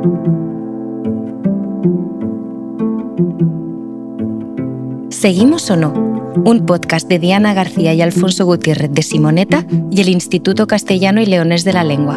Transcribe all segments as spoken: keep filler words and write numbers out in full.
¿Seguimos o no? Un podcast de Diana García y Alfonso Gutiérrez de Simoneta y el Instituto Castellano y Leonés de la Lengua.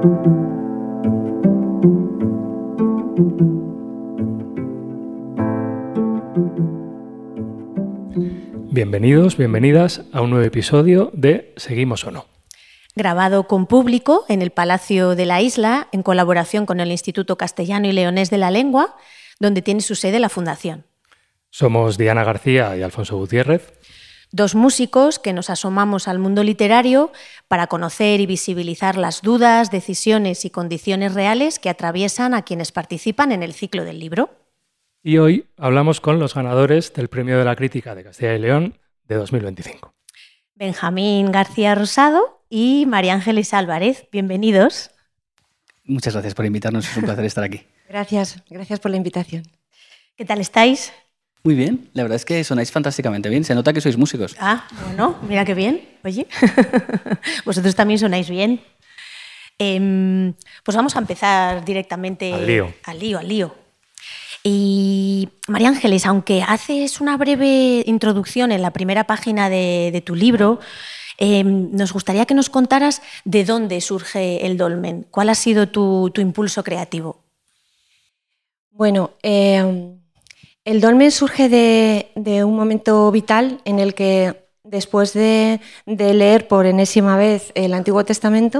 Bienvenidos, bienvenidas a un nuevo episodio de ¿Seguimos o no? Grabado con público en el Palacio de la Isla, en colaboración con el Instituto Castellano y Leonés de la Lengua, donde tiene su sede la Fundación. Somos Diana García y Alfonso Gutiérrez. Dos músicos que nos asomamos al mundo literario para conocer y visibilizar las dudas, decisiones y condiciones reales que atraviesan a quienes participan en el ciclo del libro. Y hoy hablamos con los ganadores del Premio de la Crítica de Castilla y León de dos mil veinticinco. Benjamín García Rosado y María Ángeles Álvarez. Bienvenidos. Muchas gracias por invitarnos, es un placer estar aquí. Gracias, gracias por la invitación. ¿Qué tal estáis? Muy bien, la verdad es que sonáis fantásticamente bien, se nota que sois músicos. Ah, bueno, mira qué bien, oye. Vosotros también sonáis bien. Eh, pues vamos a empezar directamente al lío. Al lío, al lío. Y María Ángeles, aunque haces una breve introducción en la primera página de, de tu libro, eh, nos gustaría que nos contaras de dónde surge el dolmen. ¿Cuál ha sido tu, tu impulso creativo? Bueno, eh, el dolmen surge de, de un momento vital en el que, después de, de leer por enésima vez el Antiguo Testamento,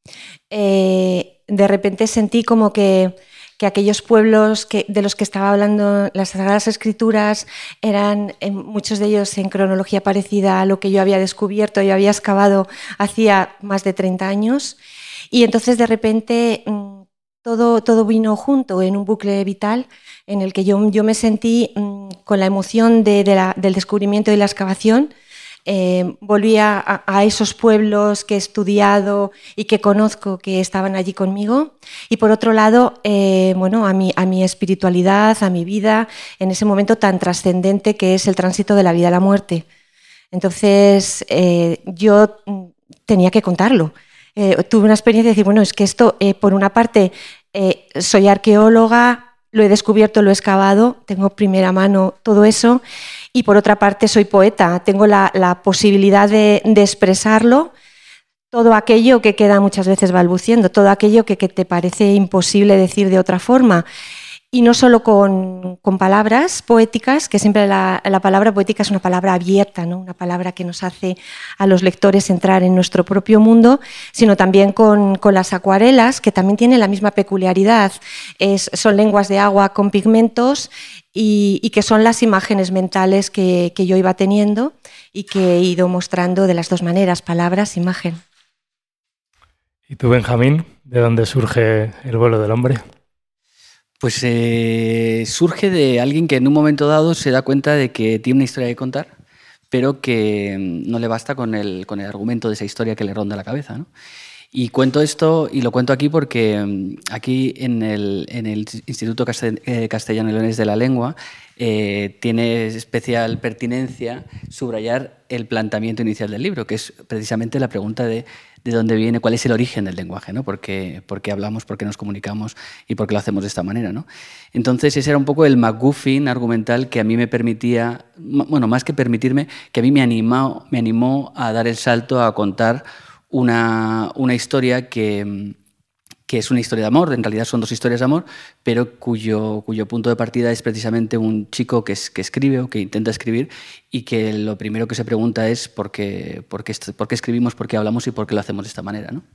eh, de repente sentí como que, que aquellos pueblos que, de los que estaba hablando las Sagradas Escrituras eran eh, muchos de ellos en cronología parecida a lo que yo había descubierto, yo había excavado hacía más de treinta años, y entonces de repente mmm, todo, todo vino junto en un bucle vital en el que yo, yo me sentí mmm, con la emoción de, de la, del descubrimiento y la excavación. Eh, volví a, a esos pueblos que he estudiado y que conozco, que estaban allí conmigo, y por otro lado, eh, bueno, a mi, a mi espiritualidad, a mi vida, en ese momento tan trascendente que es el tránsito de la vida a la muerte. Entonces, eh, yo tenía que contarlo. Eh, tuve una experiencia de decir, bueno, es que esto, eh, por una parte, eh, soy arqueóloga, lo he descubierto, lo he excavado, tengo primera mano todo eso, y por otra parte soy poeta, tengo la, la posibilidad de, de expresarlo, todo aquello que queda muchas veces balbuciendo, todo aquello que, que te parece imposible decir de otra forma. Y no solo con, con palabras poéticas, que siempre la, la palabra poética es una palabra abierta, ¿no? Una palabra que nos hace a los lectores entrar en nuestro propio mundo, sino también con, con las acuarelas, que también tienen la misma peculiaridad. Es, son lenguas de agua con pigmentos y, y que son las imágenes mentales que, que yo iba teniendo y que he ido mostrando de las dos maneras, palabras, imagen. ¿Y tú, Benjamín, de dónde surge el vuelo del hombre? Pues eh, surge de alguien que en un momento dado se da cuenta de que tiene una historia que contar, pero que no le basta con el, con el argumento de esa historia que le ronda la cabeza, ¿no? Y cuento esto, y lo cuento aquí porque aquí en el, en el Instituto Castellano y Leonés de la Lengua eh, tiene especial pertinencia subrayar el planteamiento inicial del libro, que es precisamente la pregunta de de dónde viene, cuál es el origen del lenguaje, ¿no? ¿Por qué, por qué hablamos, por qué nos comunicamos y por qué lo hacemos de esta manera, ¿no? Entonces ese era un poco el MacGuffin argumental que a mí me permitía, bueno, más que permitirme, que a mí me animó, me animó a dar el salto a contar una, una historia que, que es una historia de amor, en realidad son dos historias de amor, pero cuyo, cuyo punto de partida es precisamente un chico que, es, que escribe o que intenta escribir y que lo primero que se pregunta es por qué, por qué, por qué escribimos, por qué hablamos y por qué lo hacemos de esta manera, ¿no?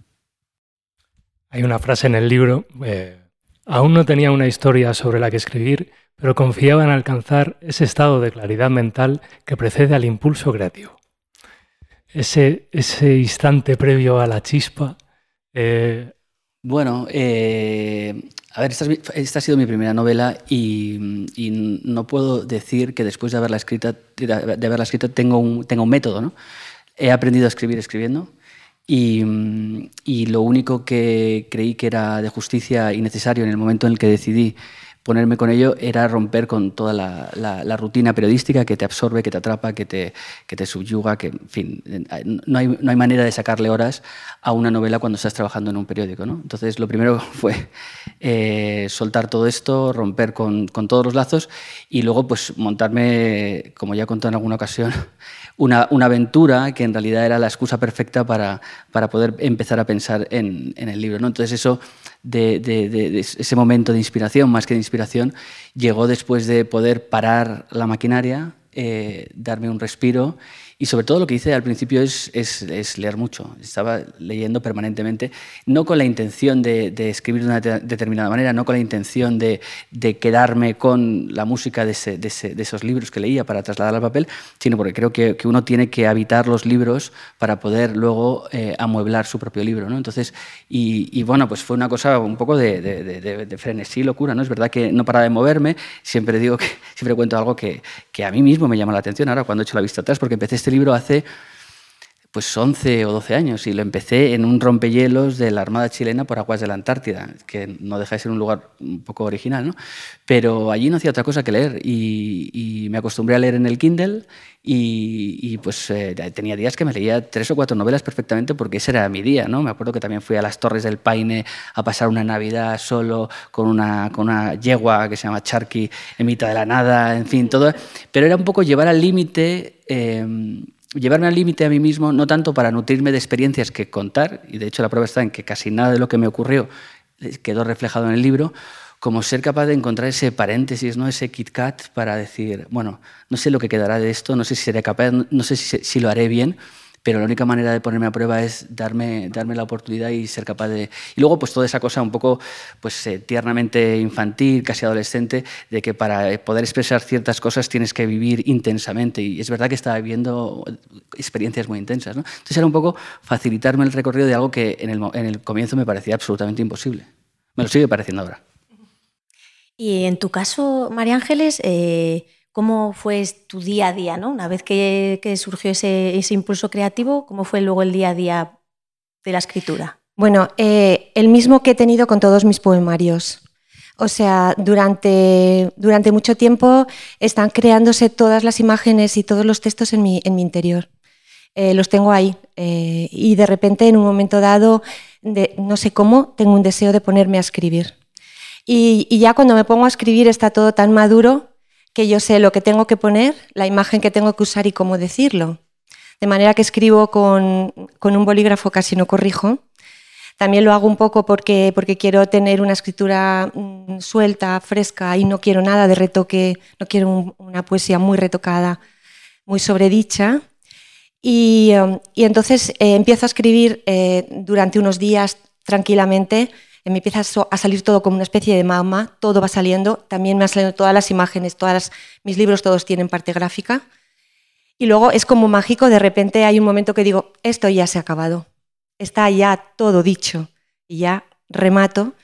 Hay una frase en el libro, eh, aún no tenía una historia sobre la que escribir, pero confiaba en alcanzar ese estado de claridad mental que precede al impulso creativo. Ese, ese instante previo a la chispa... Eh, Bueno, eh, a ver, esta, es, esta ha sido mi primera novela y, y no puedo decir que después de haberla escrita, de haberla escrito tengo un, tengo un método, ¿no? He aprendido a escribir escribiendo y, y lo único que creí que era de justicia y necesario en el momento en el que decidí ponerme con ello era romper con toda la, la, la rutina periodística que te absorbe, que te atrapa, que te, que te subyuga, que, en fin, no hay, no hay manera de sacarle horas a una novela cuando estás trabajando en un periódico, ¿no? Entonces, lo primero fue eh, soltar todo esto, romper con, con todos los lazos y luego pues montarme, como ya he contado en alguna ocasión, una, una aventura que en realidad era la excusa perfecta para, para poder empezar a pensar en, en el libro, ¿no? Entonces eso, de, de, de, de ese momento de inspiración, más que de inspiración, llegó después de poder parar la maquinaria, eh, darme un respiro. Y sobre todo lo que hice al principio es, es, es leer mucho. Estaba leyendo permanentemente, no con la intención de, de escribir de una de determinada manera, no con la intención de, de quedarme con la música de, ese, de, ese, de esos libros que leía para trasladar al papel, sino porque creo que, que uno tiene que habitar los libros para poder luego eh, amueblar su propio libro, ¿no? Entonces, y, y bueno, pues fue una cosa un poco de, de, de, de frenesí, locura, ¿no? Es verdad que no paraba de moverme, siempre digo que, siempre cuento algo que, que a mí mismo me llama la atención ahora cuando he hecho la vista atrás, porque empecé este libro hace pues once o doce años y lo empecé en un rompehielos de la Armada chilena por aguas de la Antártida, que no deja de ser un lugar un poco original, ¿no? Pero allí no hacía otra cosa que leer y, y me acostumbré a leer en el Kindle y, y pues eh, tenía días que me leía tres o cuatro novelas perfectamente porque ese era mi día, ¿no? Me acuerdo que también fui a las Torres del Paine a pasar una Navidad solo con una, con una yegua que se llama Charqui en mitad de la nada, en fin, todo. Pero era un poco llevar al límite... Eh, llevarme al límite a mí mismo, no tanto para nutrirme de experiencias que contar, y de hecho la prueba está en que casi nada de lo que me ocurrió quedó reflejado en el libro, como ser capaz de encontrar ese paréntesis, ¿no? Ese Kit Kat para decir, bueno, no sé lo que quedará de esto, no sé si seré capaz, no sé si, si lo haré bien, pero la única manera de ponerme a prueba es darme, darme la oportunidad y ser capaz de... Y luego pues toda esa cosa un poco pues, eh, tiernamente infantil, casi adolescente, de que para poder expresar ciertas cosas tienes que vivir intensamente. Y es verdad que estaba viviendo experiencias muy intensas, ¿no? Entonces era un poco facilitarme el recorrido de algo que en el, en el comienzo me parecía absolutamente imposible. Me lo sigue pareciendo ahora. Y en tu caso, María Ángeles... Eh... ¿Cómo fue tu día a día, ¿no? Una vez que, que surgió ese, ese impulso creativo, ¿cómo fue luego el día a día de la escritura? Bueno, eh, el mismo que he tenido con todos mis poemarios. O sea, durante, durante mucho tiempo están creándose todas las imágenes y todos los textos en mi, en mi interior. Eh, los tengo ahí eh, y de repente en un momento dado, de, no sé cómo, tengo un deseo de ponerme a escribir. Y, y ya cuando me pongo a escribir está todo tan maduro que yo sé lo que tengo que poner, la imagen que tengo que usar y cómo decirlo. De manera que escribo con, con un bolígrafo, casi no corrijo. También lo hago un poco porque, porque quiero tener una escritura mm, suelta, fresca, y no quiero nada de retoque, no quiero un, una poesía muy retocada, muy sobredicha. Y, um, y entonces eh, empiezo a escribir eh, durante unos días tranquilamente. Me empieza a salir todo como una especie de magma, todo va saliendo, también me han salido todas las imágenes, todas las, mis libros todos tienen parte gráfica, y luego es como mágico, de repente hay un momento que digo, esto ya se ha acabado, está ya todo dicho, y ya remato,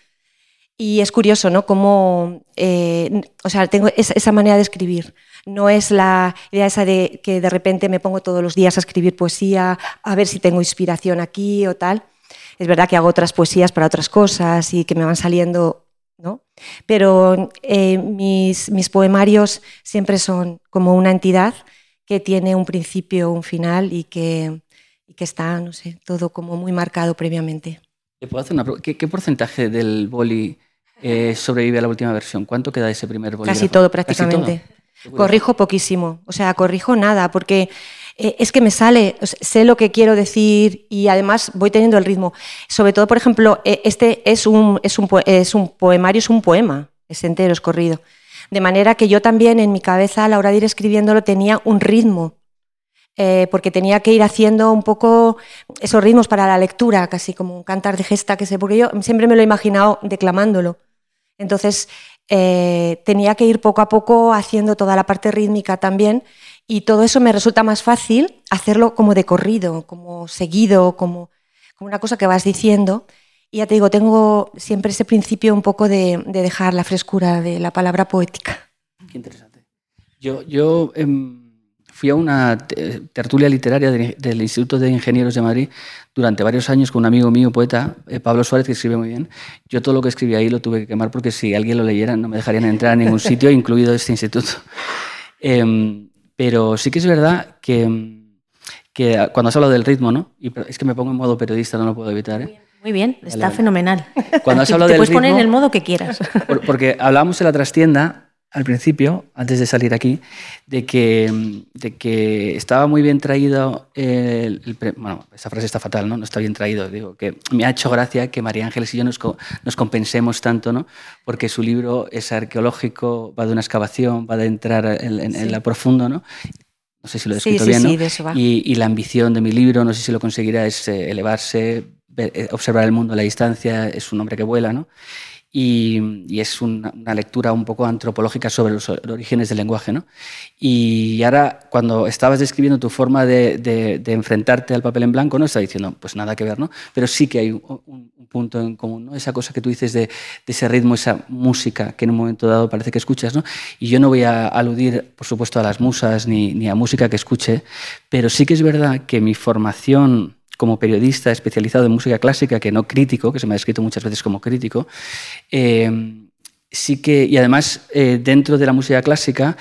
y es curioso, ¿no? Como, eh, o sea, tengo esa, esa manera de escribir, no es la idea esa de que de repente me pongo todos los días a escribir poesía, a ver si tengo inspiración aquí o tal. Es verdad que hago otras poesías para otras cosas y que me van saliendo, ¿no? Pero eh, mis, mis poemarios siempre son como una entidad que tiene un principio, un final y que, y que está, no sé, todo como muy marcado previamente. ¿Le puedo hacer una pregunta? ¿Qué, qué porcentaje del boli eh, sobrevive a la última versión? ¿Cuánto queda de ese primer boli? Casi todo, prácticamente. ¿Casi todo? Corrijo poquísimo, o sea, corrijo nada, porque... Es que me sale, sé lo que quiero decir y además voy teniendo el ritmo. Sobre todo, por ejemplo, este es un, es un, es un poemario, es un poema, es entero, es corrido. De manera que yo también en mi cabeza a la hora de ir escribiéndolo tenía un ritmo, eh, porque tenía que ir haciendo un poco esos ritmos para la lectura, casi como un cantar de gesta, que sé, porque yo siempre me lo he imaginado declamándolo. Entonces eh, tenía que ir poco a poco haciendo toda la parte rítmica también. Y todo eso me resulta más fácil hacerlo como de corrido, como seguido, como, como una cosa que vas diciendo. Y ya te digo, tengo siempre ese principio un poco de, de dejar la frescura de la palabra poética. Qué interesante. Yo, yo eh, fui a una tertulia literaria de, del Instituto de Ingenieros de Madrid durante varios años con un amigo mío, poeta, eh, Pablo Suárez, que escribe muy bien. Yo todo lo que escribí ahí lo tuve que quemar porque si alguien lo leyera no me dejarían entrar a ningún sitio, incluido este instituto. Eh, Pero sí que es verdad que, que cuando has hablado del ritmo, ¿no? Y es que me pongo en modo periodista, no lo puedo evitar, ¿eh? Muy bien, está Vale, vale. fenomenal. Cuando has Te- hablado te del puedes poner ritmo- en el modo que quieras. Por- Porque hablábamos en la trastienda al principio, antes de salir aquí, de que, de que estaba muy bien traído el, el pre- bueno, esa frase está fatal, ¿no? No está bien traído. Digo que me ha hecho gracia que María Ángeles y yo nos, co- nos compensemos tanto, ¿no? Porque su libro es arqueológico, va de una excavación, va de entrar en, en, Sí. en lo profundo, ¿no? No sé si lo he Sí, escrito sí, bien, sí, ¿no? de eso va. Y, y la ambición de mi libro, no sé si lo conseguirá, es eh, elevarse, ver- eh, observar el mundo a la distancia, es un hombre que vuela, ¿no? Y, y es una, una lectura un poco antropológica sobre los orígenes del lenguaje, ¿no? Y ahora, cuando estabas describiendo tu forma de, de, de enfrentarte al papel en blanco, no estaba diciendo, pues nada que ver, ¿no? Pero sí que hay un, un, un punto en común, ¿no? Esa cosa que tú dices de, de ese ritmo, esa música que en un momento dado parece que escuchas, ¿no? Y yo no voy a aludir, por supuesto, a las musas ni, ni a música que escuche, pero sí que es verdad que mi formación como periodista especializado en música clásica, que no crítico, que se me ha descrito muchas veces como crítico, eh, sí que, y además eh, dentro de la música clásica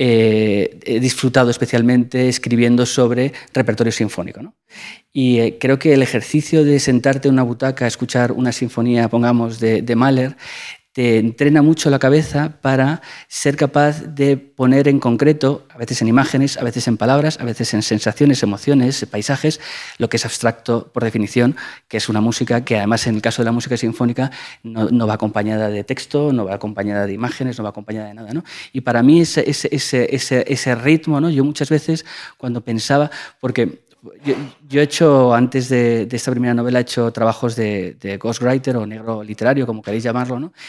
eh, he disfrutado especialmente escribiendo sobre repertorio sinfónico, ¿no? Y eh, creo que el ejercicio de sentarte en una butaca a escuchar una sinfonía, pongamos, de, de Mahler, te entrena mucho la cabeza para ser capaz de poner en concreto, a veces en imágenes, a veces en palabras, a veces en sensaciones, emociones, paisajes, lo que es abstracto por definición, que es una música que además en el caso de la música sinfónica no, no va acompañada de texto, no va acompañada de imágenes, no va acompañada de nada, ¿no? Y para mí ese, ese, ese, ese, ese ritmo, ¿no? Yo muchas veces cuando pensaba, porque Yo, yo he hecho, antes de, de esta primera novela, he hecho trabajos de, de ghostwriter o negro literario, como queréis llamarlo, ¿no?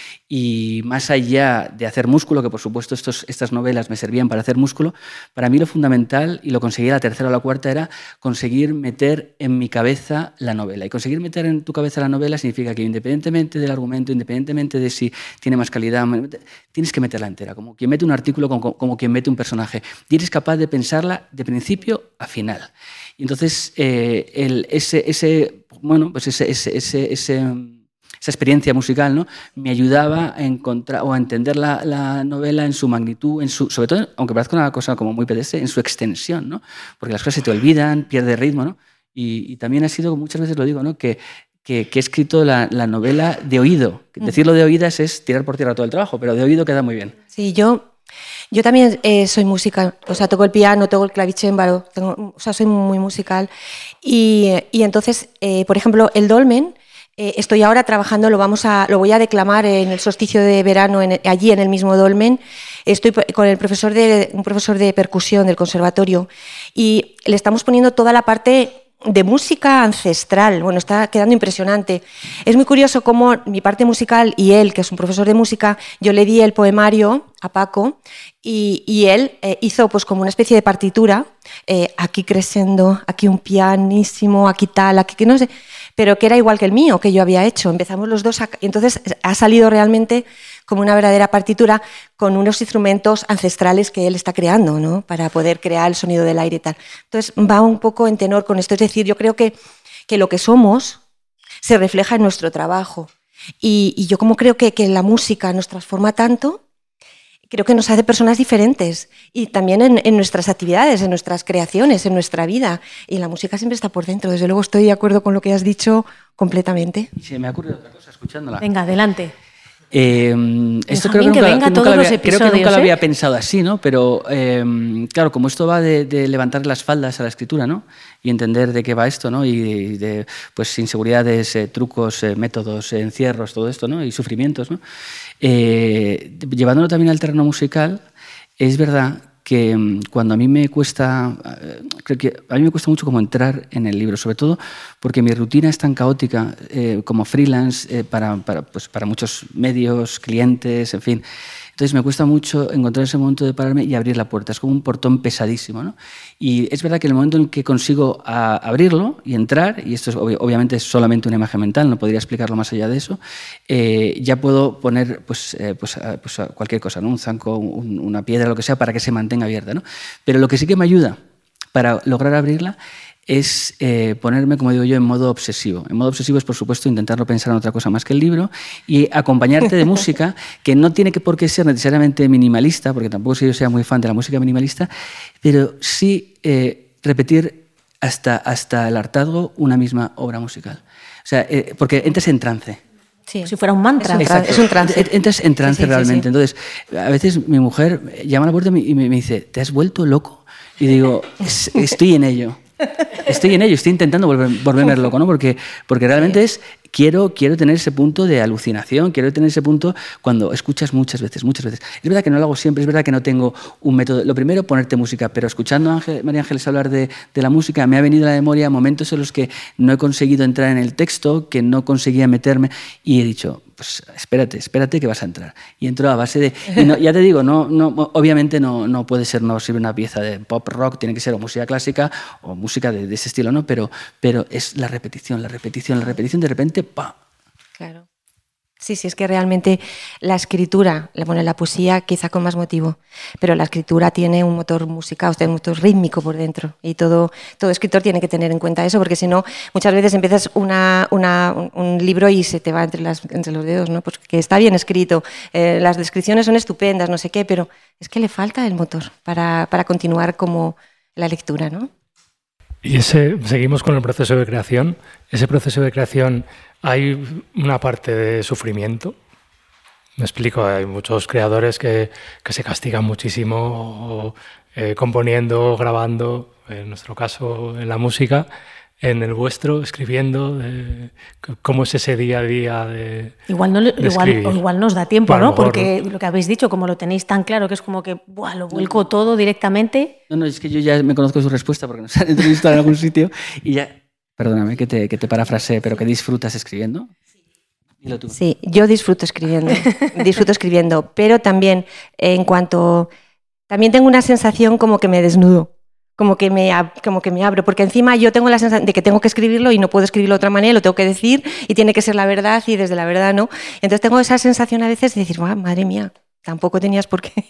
Y más allá de hacer músculo, que por supuesto estos, estas novelas me servían para hacer músculo, para mí lo fundamental, y lo conseguí a la tercera o la cuarta, era conseguir meter en mi cabeza la novela. Y conseguir meter en tu cabeza la novela significa que independientemente del argumento, independientemente de si tiene más calidad, tienes que meterla entera, como quien mete un artículo, como, como quien mete un personaje. Y eres capaz de pensarla de principio a final. Y entonces, eh, el, ese, ese, bueno, pues ese, ese, ese, ese, esa experiencia musical, ¿no? Me ayudaba a encontrar o a entender la, la novela en su magnitud, en su, sobre todo, aunque parezca una cosa como muy pedestre, en su extensión, ¿no? Porque las cosas se te olvidan, pierde ritmo, ¿no? Y, y también ha sido, muchas veces lo digo, ¿no? Que, que, que he escrito la, la novela de oído. Decirlo de oídas es tirar por tierra todo el trabajo, pero de oído queda muy bien. Sí, yo... Yo también eh, soy música, o sea, toco el piano, toco el clavicémbalo, tengo, o sea, soy muy musical. Y, y entonces, eh, por ejemplo, el dolmen, eh, estoy ahora trabajando, lo, vamos a, lo voy a declamar en el solsticio de verano, en, allí en el mismo dolmen. Estoy con el profesor de, un profesor de percusión del conservatorio y le estamos poniendo toda la parte de música ancestral. Bueno, está quedando impresionante. Es muy curioso cómo mi parte musical y él, que es un profesor de música, yo le di el poemario a Paco y, y él eh, hizo pues como una especie de partitura, eh, aquí crescendo, aquí un pianísimo, aquí tal, aquí que no sé, pero que era igual que el mío, que yo había hecho. Empezamos los dos a, y entonces ha salido realmente como una verdadera partitura con unos instrumentos ancestrales que él está creando, ¿no? Para poder crear el sonido del aire y tal. Entonces va un poco en tenor con esto. Es decir, yo creo que, que lo que somos se refleja en nuestro trabajo. Y, y yo como creo que, que la música nos transforma tanto, creo que nos hace personas diferentes. Y también en, en nuestras actividades, en nuestras creaciones, en nuestra vida. Y la música siempre está por dentro. Desde luego estoy de acuerdo con lo que has dicho completamente. Y se me ha ocurrido otra cosa escuchándola. Venga, adelante. Eh, esto creo que, que nunca, venga nunca todos lo había, los creo que nunca episodios, lo ¿eh? había pensado así, ¿no? Pero eh, claro, como esto va de, de levantar las faldas a la escritura, ¿no? Y entender de qué va esto, ¿no? Y de pues inseguridades, eh, trucos, eh, métodos, eh, encierros, todo esto, ¿no? Y sufrimientos, ¿no? Eh, llevándolo también al terreno musical, es verdad que cuando a mí me cuesta, creo que a mí me cuesta mucho como entrar en el libro, sobre todo porque mi rutina es tan caótica eh, como freelance eh, para, para, pues para muchos medios, clientes, en fin. Entonces me cuesta mucho encontrar ese momento de pararme y abrir la puerta. Es como un portón pesadísimo, ¿no? Y es verdad que en el momento en que consigo a, abrirlo y entrar, y esto es, ob obviamente es solamente una imagen mental, no podría explicarlo más allá de eso, eh, ya puedo poner pues, eh, pues, a, pues a cualquier cosa, ¿no? Un zanco, un, una piedra, lo que sea, para que se mantenga abierta, ¿no? Pero lo que sí que me ayuda para lograr abrirla es eh, ponerme, como digo yo, en modo obsesivo. En modo obsesivo es, por supuesto, intentar no pensar en otra cosa más que el libro y acompañarte de música que no tiene que por qué ser necesariamente minimalista, porque tampoco es que yo sea muy fan de la música minimalista, pero sí eh, repetir hasta, hasta el hartazgo una misma obra musical. O sea, eh, porque entras en trance. Sí. Si fuera un mantra. Es un, tra- es un trance. Entras en trance, sí, sí, realmente. Sí, sí. Entonces, a veces mi mujer llama a la puerta y me, me dice, ¿te has vuelto loco? Y digo, estoy en ello. Estoy en ello, estoy intentando volver, volverme loco, ¿no? Porque, porque realmente es, quiero, quiero tener ese punto de alucinación, quiero tener ese punto cuando escuchas muchas veces, muchas veces. Es verdad que no lo hago siempre, es verdad que no tengo un método. Lo primero, ponerte música, pero escuchando a Ángel, María Ángeles hablar de, de la música, me ha venido a la memoria momentos en los que no he conseguido entrar en el texto, que no conseguía meterme, y he dicho, pues espérate, espérate que vas a entrar. Y entro a base de... Y no, ya te digo, no, no, obviamente no, no puede ser, no sirve una pieza de pop rock, tiene que ser o música clásica o música de, de ese estilo, ¿no? Pero, pero es la repetición, la repetición, la repetición, de repente, ¡pam! Claro. Sí, sí, es que realmente la escritura, bueno, la poesía quizá con más motivo, pero la escritura tiene un motor musical, un motor rítmico por dentro, y todo, todo escritor tiene que tener en cuenta eso, porque si no, muchas veces empiezas una, una, un, un libro y se te va entre, las, entre los dedos, ¿no? Pues que está bien escrito, eh, las descripciones son estupendas, no sé qué, pero es que le falta el motor para, para continuar como la lectura, ¿no? Y ese, seguimos con el proceso de creación. Ese proceso de creación, hay una parte de sufrimiento. Me explico, hay muchos creadores que, que se castigan muchísimo eh, componiendo, grabando, en nuestro caso en la música, en el vuestro, escribiendo. Eh, ¿Cómo es ese día a día de Igual, no, de igual, o igual nos da tiempo, bueno, ¿no? Porque lo que habéis dicho, como lo tenéis tan claro, que es como que buah, lo vuelco todo directamente. No, no, es que yo ya me conozco su respuesta porque nos han entrevistado en algún sitio y ya... Perdóname que te, que te parafrasee, pero que disfrutas escribiendo. Dilo tú. Sí, yo disfruto escribiendo, disfruto escribiendo, pero también en cuanto... También tengo una sensación como que me desnudo. Como que, me, como que me abro, porque encima yo tengo la sensación de que tengo que escribirlo y no puedo escribirlo de otra manera, lo tengo que decir y tiene que ser la verdad y desde la verdad no. Entonces tengo esa sensación a veces de decir, oh, madre mía, tampoco tenías por qué.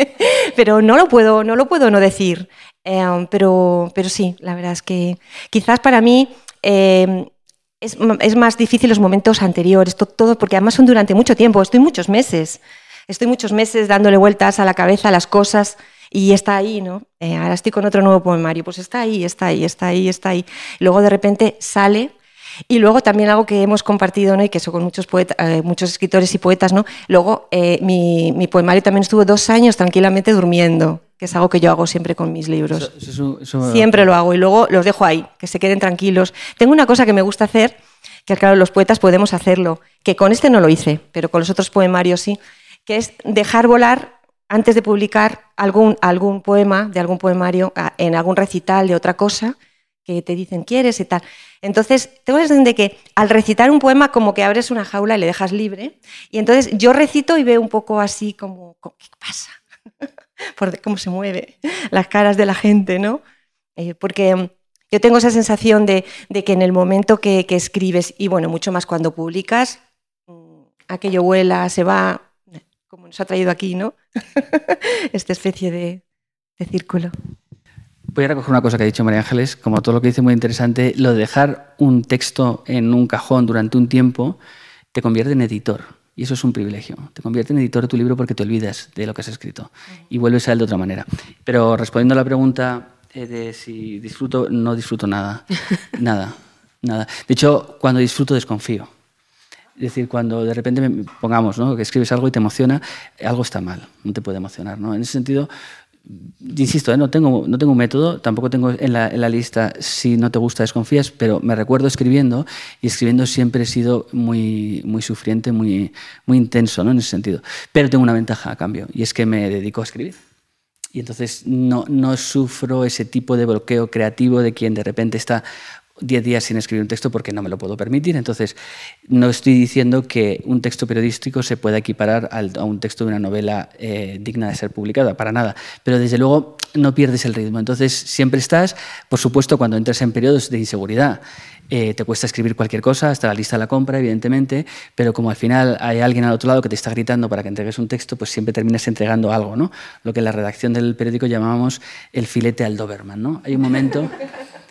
Pero no lo puedo no, lo puedo no decir. Eh, pero, pero sí, la verdad es que quizás para mí eh, es, es más difícil los momentos anteriores, todo, todo, porque además son durante mucho tiempo, estoy muchos meses, estoy muchos meses dándole vueltas a la cabeza a las cosas. Y está ahí, ¿no? Eh, ahora estoy con otro nuevo poemario, pues está ahí, está ahí, está ahí, está ahí. Y luego de repente sale. Y luego también algo que hemos compartido, ¿no? Y que eso con muchos, poeta, eh, muchos escritores y poetas, ¿no? Luego eh, mi, mi poemario también estuvo dos años tranquilamente durmiendo, que es algo que yo hago siempre con mis libros. Eso, eso, eso... Siempre lo hago y luego los dejo ahí, que se queden tranquilos. Tengo una cosa que me gusta hacer, que claro, los poetas podemos hacerlo, que con este no lo hice, pero con los otros poemarios sí, que es dejar volar antes de publicar algún, algún poema de algún poemario en algún recital de otra cosa que te dicen ¿quieres? Y tal. Entonces, tengo la sensación de que al recitar un poema como que abres una jaula y le dejas libre y entonces yo recito y veo un poco así como ¿qué pasa? Por cómo se mueve las caras de la gente, ¿no? Eh, porque yo tengo esa sensación de, de que en el momento que, que escribes, y bueno, mucho más cuando publicas, aquello vuela, se va... como nos ha traído aquí, ¿no? Esta especie de, de círculo. Voy a recoger una cosa que ha dicho María Ángeles, como todo lo que dice muy interesante, lo de dejar un texto en un cajón durante un tiempo te convierte en editor, y eso es un privilegio. Te convierte en editor de tu libro porque te olvidas de lo que has escrito y vuelves a él de otra manera. Pero respondiendo a la pregunta de si disfruto, no disfruto nada, nada, nada. De hecho, cuando disfruto desconfío. Es decir, cuando de repente me pongamos, ¿no?, que escribes algo y te emociona, algo está mal, no te puede emocionar, ¿no? En ese sentido, insisto, ¿eh? no, tengo, no tengo un método, tampoco tengo en la, en la lista si no te gusta desconfías, pero me recuerdo escribiendo y escribiendo siempre he sido muy, muy sufriente, muy, muy intenso, ¿no?, en ese sentido. Pero tengo una ventaja a cambio y es que me dedico a escribir. Y entonces no, no sufro ese tipo de bloqueo creativo de quien de repente está diez días sin escribir un texto porque no me lo puedo permitir. Entonces, no estoy diciendo que un texto periodístico se pueda equiparar al, a un texto de una novela eh, digna de ser publicada, para nada. Pero desde luego no pierdes el ritmo. Entonces, siempre estás, por supuesto, cuando entras en periodos de inseguridad, eh, te cuesta escribir cualquier cosa, hasta la lista de la compra, evidentemente, pero como al final hay alguien al otro lado que te está gritando para que entregues un texto, pues siempre terminas entregando algo, ¿no? Lo que en la redacción del periódico llamábamos el filete al Doberman, ¿no? Hay un momento...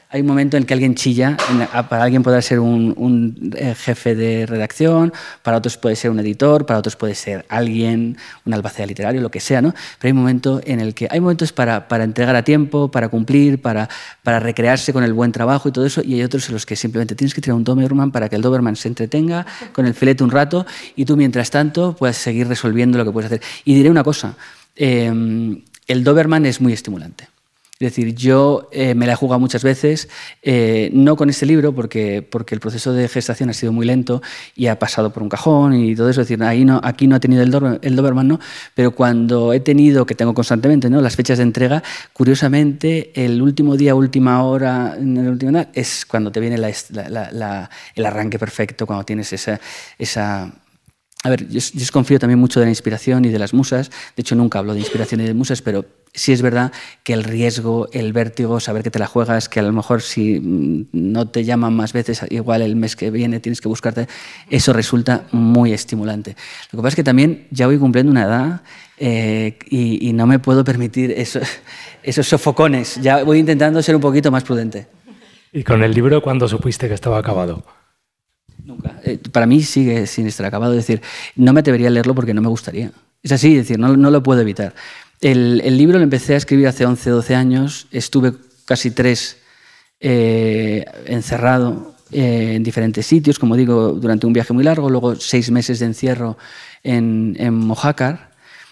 Hay un momento en el que alguien chilla, en, para alguien podrá ser un, un jefe de redacción, para otros puede ser un editor, para otros puede ser alguien, un albacea literario, lo que sea, ¿no? Pero hay un momento en el que hay momentos para, para entregar a tiempo, para cumplir, para, para recrearse con el buen trabajo y todo eso, y hay otros en los que simplemente tienes que tirar un Doberman para que el Doberman se entretenga con el filete un rato y tú mientras tanto puedas seguir resolviendo lo que puedes hacer. Y diré una cosa, eh, el Doberman es muy estimulante. Es decir, yo eh, me la he jugado muchas veces, eh, no con este libro, porque, porque el proceso de gestación ha sido muy lento y ha pasado por un cajón y todo eso. Es decir, ahí no, aquí no ha tenido el, Doberman, el Doberman, ¿no? Pero cuando he tenido, que tengo constantemente, ¿no?, las fechas de entrega, curiosamente, el último día, última hora, en el último día, es cuando te viene la, la, la, el arranque perfecto, cuando tienes esa... esa A ver, yo, yo confío también mucho de la inspiración y de las musas. De hecho, nunca hablo de inspiración y de musas, pero sí es verdad que el riesgo, el vértigo, saber que te la juegas, que a lo mejor si no te llaman más veces, igual el mes que viene tienes que buscarte, eso resulta muy estimulante. Lo que pasa es que también ya voy cumpliendo una edad eh, y, y no me puedo permitir esos, esos sofocones. Ya voy intentando ser un poquito más prudente. ¿Y con el libro cuándo supiste que estaba acabado? Nunca. Eh, para mí sigue sin estar acabado. Es decir, no me atrevería a leerlo porque no me gustaría. Es así, es decir, no, no lo puedo evitar. El, el libro lo empecé a escribir hace once, doce años. Estuve casi tres eh, encerrado eh, en diferentes sitios, como digo, durante un viaje muy largo. Luego seis meses de encierro en, en Mojácar.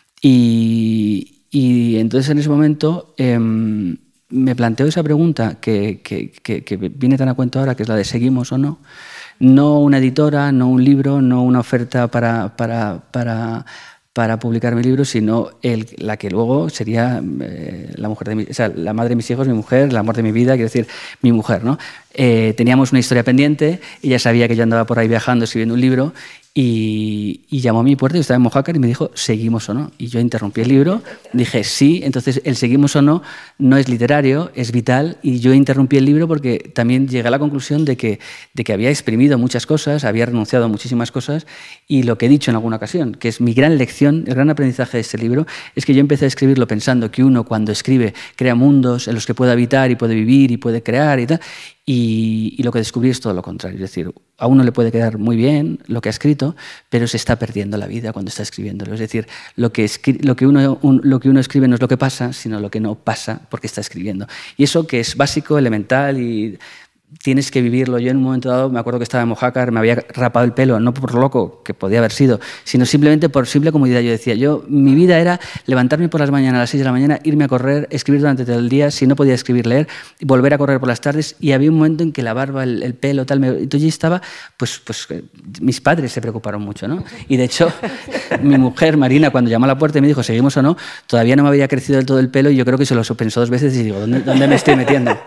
Y, y entonces en ese momento eh, me planteo esa pregunta que, que, que, que viene tan a cuento ahora, que es la de ¿seguimos o no? No una editora, no un libro, no una oferta para, para, para, para publicar mi libro, sino el, la que luego sería eh, la mujer de mi, o sea, la madre de mis hijos, mi mujer, el amor de mi vida, quiero decir, mi mujer, ¿no? Eh, teníamos una historia pendiente, ella sabía que yo andaba por ahí viajando, escribiendo un libro, y, y llamó a mi puerta, yo estaba en Mojácar, y me dijo, ¿seguimos o no? Y yo interrumpí el libro, dije, sí, entonces el seguimos o no no es literario, es vital, y yo interrumpí el libro porque también llegué a la conclusión de que, de que había exprimido muchas cosas, había renunciado a muchísimas cosas, y lo que he dicho en alguna ocasión, que es mi gran lección, el gran aprendizaje de este libro, es que yo empecé a escribirlo pensando que uno cuando escribe crea mundos en los que puede habitar y puede vivir y puede crear y tal, y, y lo que descubrí es todo lo contrario, es decir, a uno le puede quedar muy bien lo que ha escrito, pero se está perdiendo la vida cuando está escribiéndolo. Es decir, lo que, escri- lo que, uno, un, lo que uno escribe no es lo que pasa, sino lo que no pasa porque está escribiendo. Y eso que es básico, elemental y tienes que vivirlo. Yo en un momento dado me acuerdo que estaba en Mojácar, me había rapado el pelo, no por loco, que podía haber sido, sino simplemente por simple comodidad. Yo decía, yo, mi vida era levantarme por las mañanas a las seis de la mañana, irme a correr, escribir durante todo el día, si no podía escribir, leer, volver a correr por las tardes, y había un momento en que la barba, el, el pelo, tal, me, entonces yo estaba, pues, pues mis padres se preocuparon mucho, ¿no? Y de hecho, mi mujer, Marina, cuando llamó a la puerta y me dijo, ¿seguimos o no?, todavía no me había crecido del todo el pelo y yo creo que se lo pensó dos veces y digo, ¿dónde, dónde me estoy metiendo?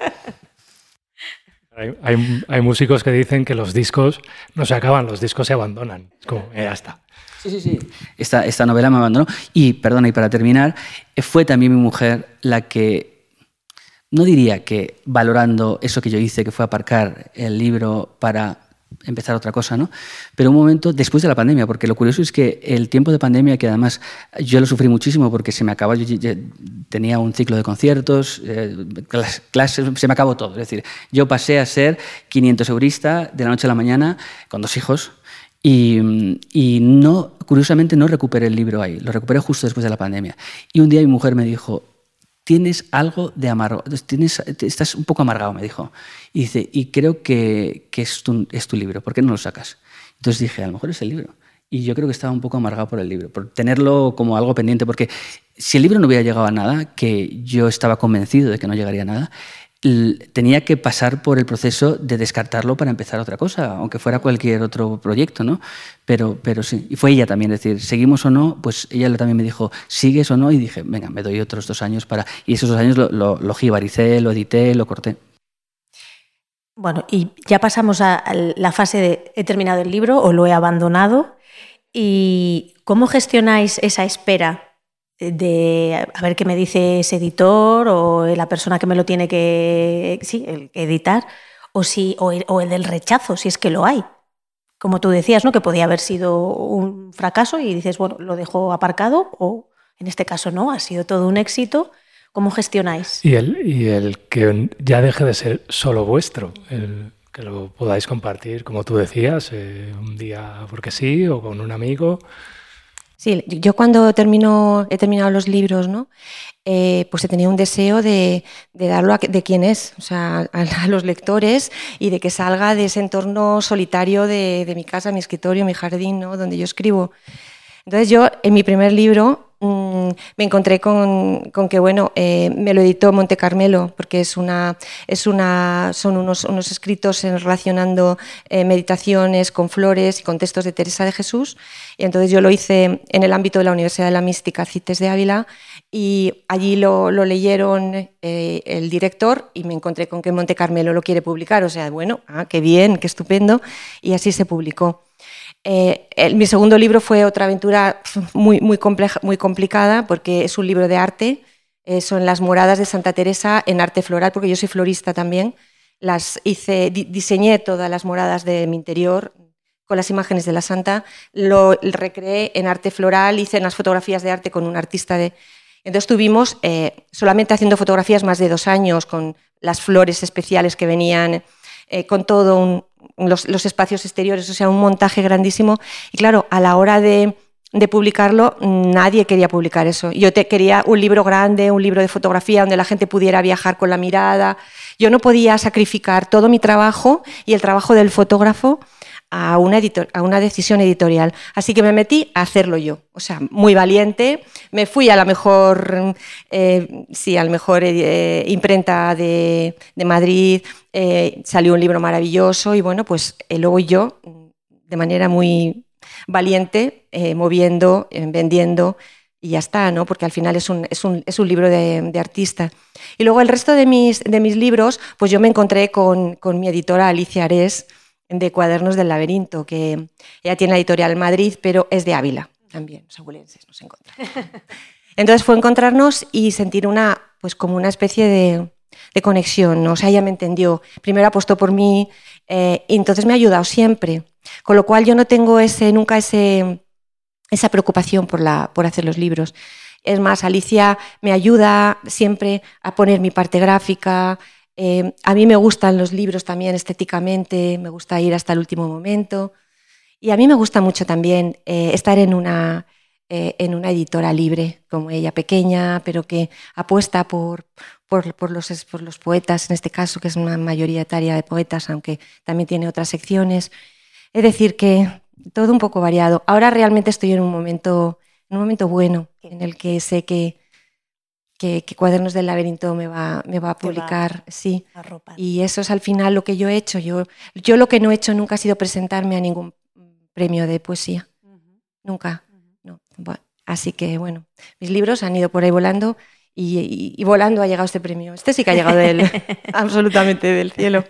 Hay, hay, hay músicos que dicen que los discos no se acaban, los discos se abandonan. Es como, eh, ya está. Sí, sí, sí. Esta, esta novela me abandonó. Y, perdona, y para terminar, fue también mi mujer la que, no diría que valorando eso que yo hice, que fue aparcar el libro para empezar otra cosa, ¿no? Pero un momento después de la pandemia, porque lo curioso es que el tiempo de pandemia, que además yo lo sufrí muchísimo porque se me acabó, yo, yo tenía un ciclo de conciertos, eh, clases, se me acabó todo. Es decir, yo pasé a ser quinientos eurista de la noche a la mañana con dos hijos y, y no, curiosamente no recuperé el libro ahí, lo recuperé justo después de la pandemia. Y un día mi mujer me dijo, tienes algo de amargo, tienes, estás un poco amargado, me dijo. Y dice, y creo que, que es, tu, es tu libro, ¿por qué no lo sacas? Entonces dije, a lo mejor es el libro. Y yo creo que estaba un poco amargado por el libro, por tenerlo como algo pendiente, porque si el libro no hubiera llegado a nada, que yo estaba convencido de que no llegaría a nada, tenía que pasar por el proceso de descartarlo para empezar otra cosa, aunque fuera cualquier otro proyecto, ¿no? Pero, pero sí, y fue ella también, es decir, ¿seguimos o no? Pues ella también me dijo, ¿sigues o no? Y dije, venga, me doy otros dos años para... Y esos dos años lo, lo, lo jibaricé, lo edité, lo corté. Bueno, y ya pasamos a la fase de he terminado el libro o lo he abandonado. ¿Y cómo gestionáis esa espera de a ver qué me dice ese editor o la persona que me lo tiene que, sí, el, editar, o, si, o, el, o el del rechazo, si es que lo hay? Como tú decías, ¿no?, que podía haber sido un fracaso y dices, bueno, lo dejo aparcado, o en este caso no, ha sido todo un éxito. ¿Cómo gestionáis? Y el, y el que ya deje de ser solo vuestro, el que lo podáis compartir, como tú decías, eh, un día porque sí o con un amigo. Sí, yo cuando termino, he terminado los libros, ¿no? Eh, pues he tenido un deseo de, de darlo a de quién es, o sea, a, a los lectores, y de que salga de ese entorno solitario de, de mi casa, mi escritorio, mi jardín, ¿no? Donde yo escribo. Entonces yo, en mi primer libro, mmm, me encontré con, con que, bueno, eh, me lo editó Monte Carmelo, porque es una, es una, son unos, unos escritos relacionando eh, meditaciones con flores y con textos de Teresa de Jesús, y entonces yo lo hice en el ámbito de la Universidad de la Mística CITES de Ávila, y allí lo, lo leyeron eh, el director, y me encontré con que Monte Carmelo lo quiere publicar, o sea, bueno, ah, qué bien, qué estupendo, y así se publicó. Eh, el, mi segundo libro fue otra aventura muy, muy, compleja, muy complicada, porque es un libro de arte, eh, son las moradas de Santa Teresa en arte floral, porque yo soy florista también. Las hice, di, diseñé todas las moradas de mi interior con las imágenes de la santa, lo recreé en arte floral, hice unas fotografías de arte con un artista de... Entonces estuvimos eh, solamente haciendo fotografías más de dos años, con las flores especiales que venían, eh, con todo un... Los, los espacios exteriores, o sea, un montaje grandísimo. Y claro, a la hora de, de publicarlo, nadie quería publicar eso. Yo te, quería un libro grande, un libro de fotografía donde la gente pudiera viajar con la mirada. Yo no podía sacrificar todo mi trabajo y el trabajo del fotógrafo a una, editor, a una decisión editorial. Así que me metí a hacerlo yo. O sea, muy valiente. Me fui a la mejor, eh, sí, a la mejor eh, imprenta de, de Madrid. Eh, salió un libro maravilloso y bueno, pues eh, luego yo, de manera muy valiente, eh, moviendo, eh, vendiendo y ya está, ¿no? Porque al final es un, es un, es un libro de, de artista. Y luego el resto de mis, de mis libros, pues yo me encontré con, con mi editora Alicia Ares, de Cuadernos del Laberinto, que ella tiene la editorial en Madrid, pero es de Ávila también, los abulenses nos encontramos. Entonces fue encontrarnos y sentir una, pues como una especie de, de conexión, ¿no? O sea, ella me entendió, primero apostó por mí, eh, y entonces me ha ayudado siempre, con lo cual yo no tengo ese, nunca ese, esa preocupación por, la, por hacer los libros. Es más, Alicia me ayuda siempre a poner mi parte gráfica. Eh, a mí me gustan los libros también estéticamente, me gusta ir hasta el último momento, y a mí me gusta mucho también eh, estar en una, eh, en una editora libre como ella, pequeña, pero que apuesta por, por, por, los, por los poetas, en este caso, que es una mayoría etaria de poetas, aunque también tiene otras secciones. Es decir, que todo un poco variado. Ahora realmente estoy en un momento, en un momento bueno, en el que sé que Que, que Cuadernos del Laberinto me va, me va a publicar, va sí. A ropar. Y eso es al final lo que yo he hecho. Yo, yo lo que no he hecho nunca ha sido presentarme a ningún premio de poesía. Uh-huh. Nunca. Uh-huh. No. Bueno, así que, bueno, mis libros han ido por ahí volando y, y, y volando ha llegado este premio. Este sí que ha llegado del, absolutamente del cielo.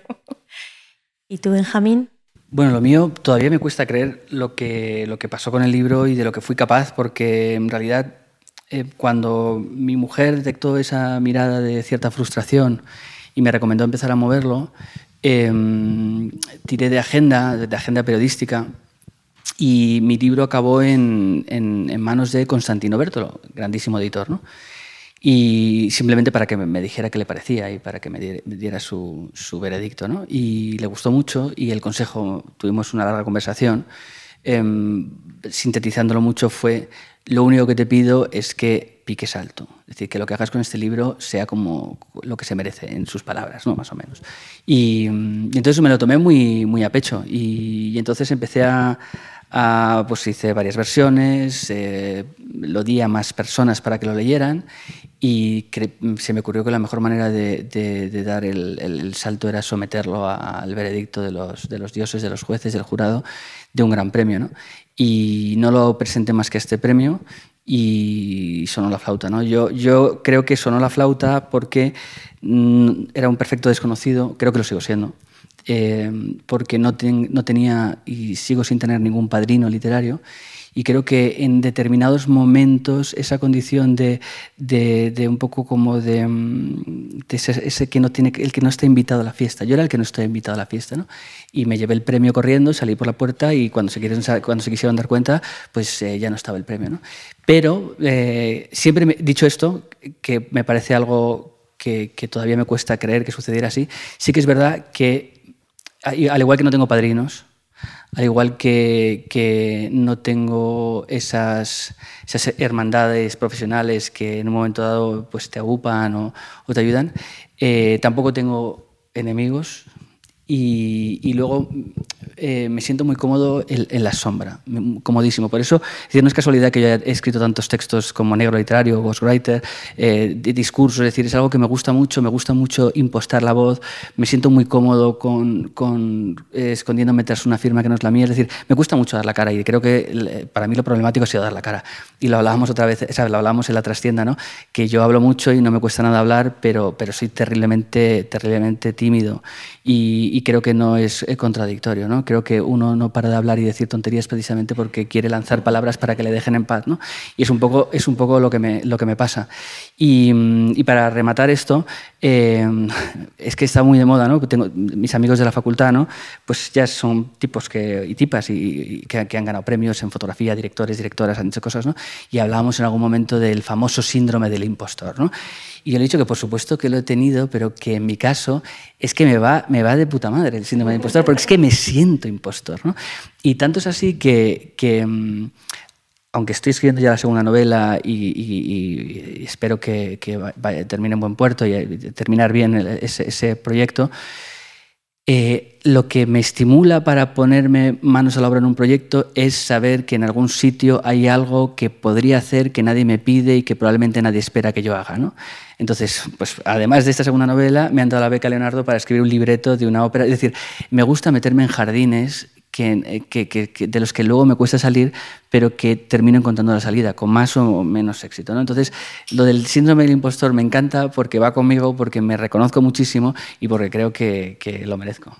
¿Y tú, Benjamín? Bueno, lo mío todavía me cuesta creer lo que, lo que pasó con el libro y de lo que fui capaz, porque en realidad... Eh, cuando mi mujer detectó esa mirada de cierta frustración y me recomendó empezar a moverlo, eh, tiré de agenda, de agenda periodística, y mi libro acabó en, en, en manos de Constantino Bertolo, grandísimo editor, ¿no? Y simplemente para que me dijera qué le parecía y para que me diera, me diera su, su veredicto, ¿no? Y le gustó mucho y el consejo, tuvimos una larga conversación, eh, sintetizándolo mucho, fue: lo único que te pido es que piques alto, es decir, que lo que hagas con este libro sea como lo que se merece, en sus palabras, ¿no? Más o menos. Y, y entonces me lo tomé muy, muy a pecho y, y entonces empecé a, a, pues hice varias versiones, eh, lo di a más personas para que lo leyeran y cre- se me ocurrió que la mejor manera de, de, de dar el, el, el salto era someterlo a, al veredicto de los, de los dioses, de los jueces, del jurado, de un gran premio, ¿no? Y no lo presenté más que a este premio y sonó la flauta, ¿no? Yo, yo creo que sonó la flauta porque mm, era un perfecto desconocido, creo que lo sigo siendo, eh, porque no, ten, no tenía y sigo sin tener ningún padrino literario, Y creo que en determinados momentos esa condición de, de, de un poco como de, de ese, ese que no tiene, el que no está invitado a la fiesta. Yo era el que no estoy invitado a la fiesta, ¿no? Y me llevé el premio corriendo, salí por la puerta y cuando se, quieren, cuando se quisieron dar cuenta, pues eh, ya no estaba el premio, ¿no? Pero eh, siempre me, dicho esto, que me parece algo que, que todavía me cuesta creer que sucediera así, sí que es verdad que, al igual que no tengo padrinos, al igual que, que no tengo esas, esas hermandades profesionales que en un momento dado pues, te agupan o, o te ayudan, eh, tampoco tengo enemigos y, y luego eh, me siento muy cómodo en, en la sombra, comodísimo. Por eso, es decir, no es casualidad que yo haya escrito tantos textos como Negro Literario, Ghostwriter, eh, de discursos, es decir, es algo que me gusta mucho, me gusta mucho impostar la voz, me siento muy cómodo con, con eh, escondiéndome tras una firma que no es la mía, es decir, me gusta mucho dar la cara y creo que para mí lo problemático ha sido dar la cara. Y lo hablábamos otra vez, ¿sabes? Lo hablábamos en la trastienda, ¿no? Que yo hablo mucho y no me cuesta nada hablar, pero, pero soy terriblemente, terriblemente tímido y, y creo que no es contradictorio, ¿no? Creo que uno no para de hablar y decir tonterías precisamente porque quiere lanzar palabras para que le dejen en paz, ¿no? Y es un poco, es un poco lo, que me, lo que me pasa. Y, y para rematar esto, eh, es que está muy de moda, ¿no? Tengo mis amigos de la facultad, ¿no? Pues ya son tipos que, y tipas y, y que, que han ganado premios en fotografía, directores, directoras, han hecho cosas, ¿no? Y hablábamos en algún momento del famoso síndrome del impostor, ¿no? Y yo le he dicho que por supuesto que lo he tenido, pero que en mi caso es que me va, me va de puta madre el síndrome del impostor, porque es que me siento impostor, ¿no? Y tanto es así que, que aunque estoy escribiendo ya la segunda novela y, y, y espero que, que vaya, termine en buen puerto y terminar bien ese, ese proyecto, eh, lo que me estimula para ponerme manos a la obra en un proyecto es saber que en algún sitio hay algo que podría hacer que nadie me pide y que probablemente nadie espera que yo haga, ¿no? Entonces, pues además de esta segunda novela, me han dado la beca Leonardo para escribir un libreto de una ópera. Es decir, me gusta meterme en jardines que, que, que, que de los que luego me cuesta salir, pero que termino encontrando la salida, con más o menos éxito, ¿no? Entonces, lo del síndrome del impostor me encanta porque va conmigo, porque me reconozco muchísimo y porque creo que, que lo merezco.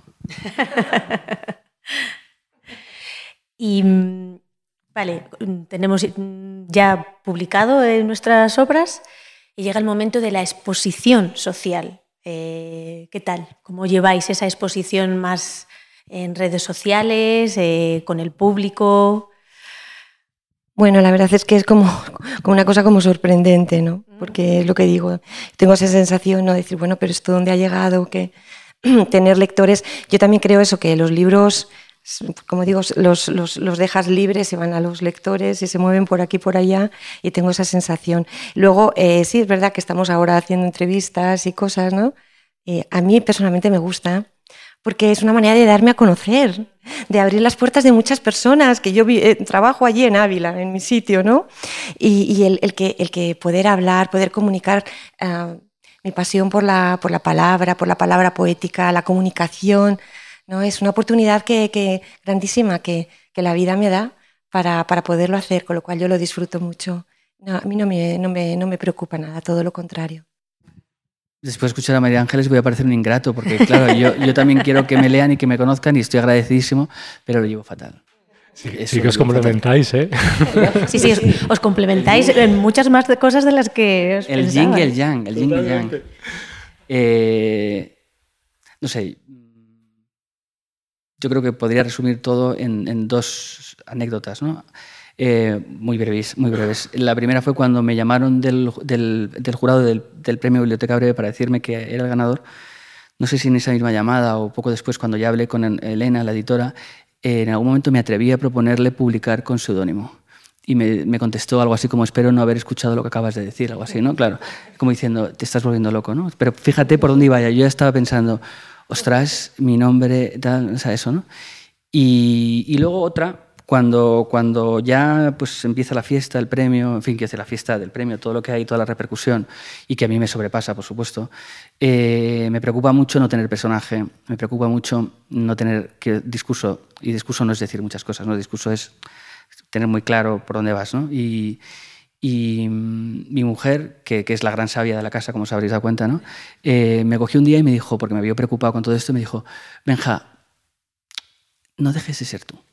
Y, vale, tenemos ya publicado nuestras obras y llega el momento de la exposición social. Eh, ¿Qué tal? ¿Cómo lleváis esa exposición más en redes sociales, eh, con el público? Bueno, la verdad es que es como, como una cosa como sorprendente, ¿no? Porque es lo que digo, tengo esa sensación, ¿no? De decir, bueno, pero esto dónde ha llegado, que tener lectores. Yo también creo eso, que los libros, como digo, los, los, los dejas libres, se van a los lectores y se mueven por aquí y por allá, y tengo esa sensación. Luego, eh, sí, es verdad que estamos ahora haciendo entrevistas y cosas, ¿no? Eh, a mí personalmente me gusta, porque es una manera de darme a conocer, de abrir las puertas de muchas personas, que yo vi, eh, trabajo allí en Ávila, en mi sitio, ¿no? Y, y el, el, que, el que poder hablar, poder comunicar uh, mi pasión por la, por la palabra, por la palabra poética, la comunicación, ¿no? Es una oportunidad que, que, grandísima que, que la vida me da para, para poderlo hacer, con lo cual yo lo disfruto mucho. No, a mí no me, no, me, no me preocupa nada, todo lo contrario. Después de escuchar a María Ángeles voy a parecer un ingrato, porque claro, yo, yo también quiero que me lean y que me conozcan y estoy agradecidísimo, pero lo llevo fatal. Sí, sí que os complementáis, ¿eh? Sí, sí, os, os complementáis en muchas más cosas de las que os El yin y el yang, el yin y el yang. Eh, no sé, yo creo que podría resumir todo en, en dos anécdotas, ¿no? Eh, muy breves, muy breves. La primera fue cuando me llamaron del, del, del jurado del, del premio Biblioteca Breve para decirme que era el ganador. No sé si en esa misma llamada o poco después, cuando ya hablé con Elena, la editora, eh, en algún momento me atreví a proponerle publicar con seudónimo. Y me, me contestó algo así como: espero no haber escuchado lo que acabas de decir, algo así, ¿no? Claro, como diciendo, te estás volviendo loco, ¿no? Pero fíjate por dónde iba ya. Yo ya estaba pensando, ostras, mi nombre, tal, o sea, eso, ¿no? Y, y luego otra... Cuando, cuando ya pues, empieza la fiesta, el premio, en fin, que hace la fiesta del premio, todo lo que hay, toda la repercusión, y que a mí me sobrepasa, por supuesto, eh, me preocupa mucho no tener personaje, me preocupa mucho no tener que, discurso, y discurso no es decir muchas cosas, ¿no? Discurso es tener muy claro por dónde vas, ¿no? Y, y mi mujer, que, que es la gran sabia de la casa, como os habréis dado cuenta, ¿no? Eh, me cogió un día y me dijo, porque me vio preocupado con todo esto, me dijo: Benja, no dejes de ser tú.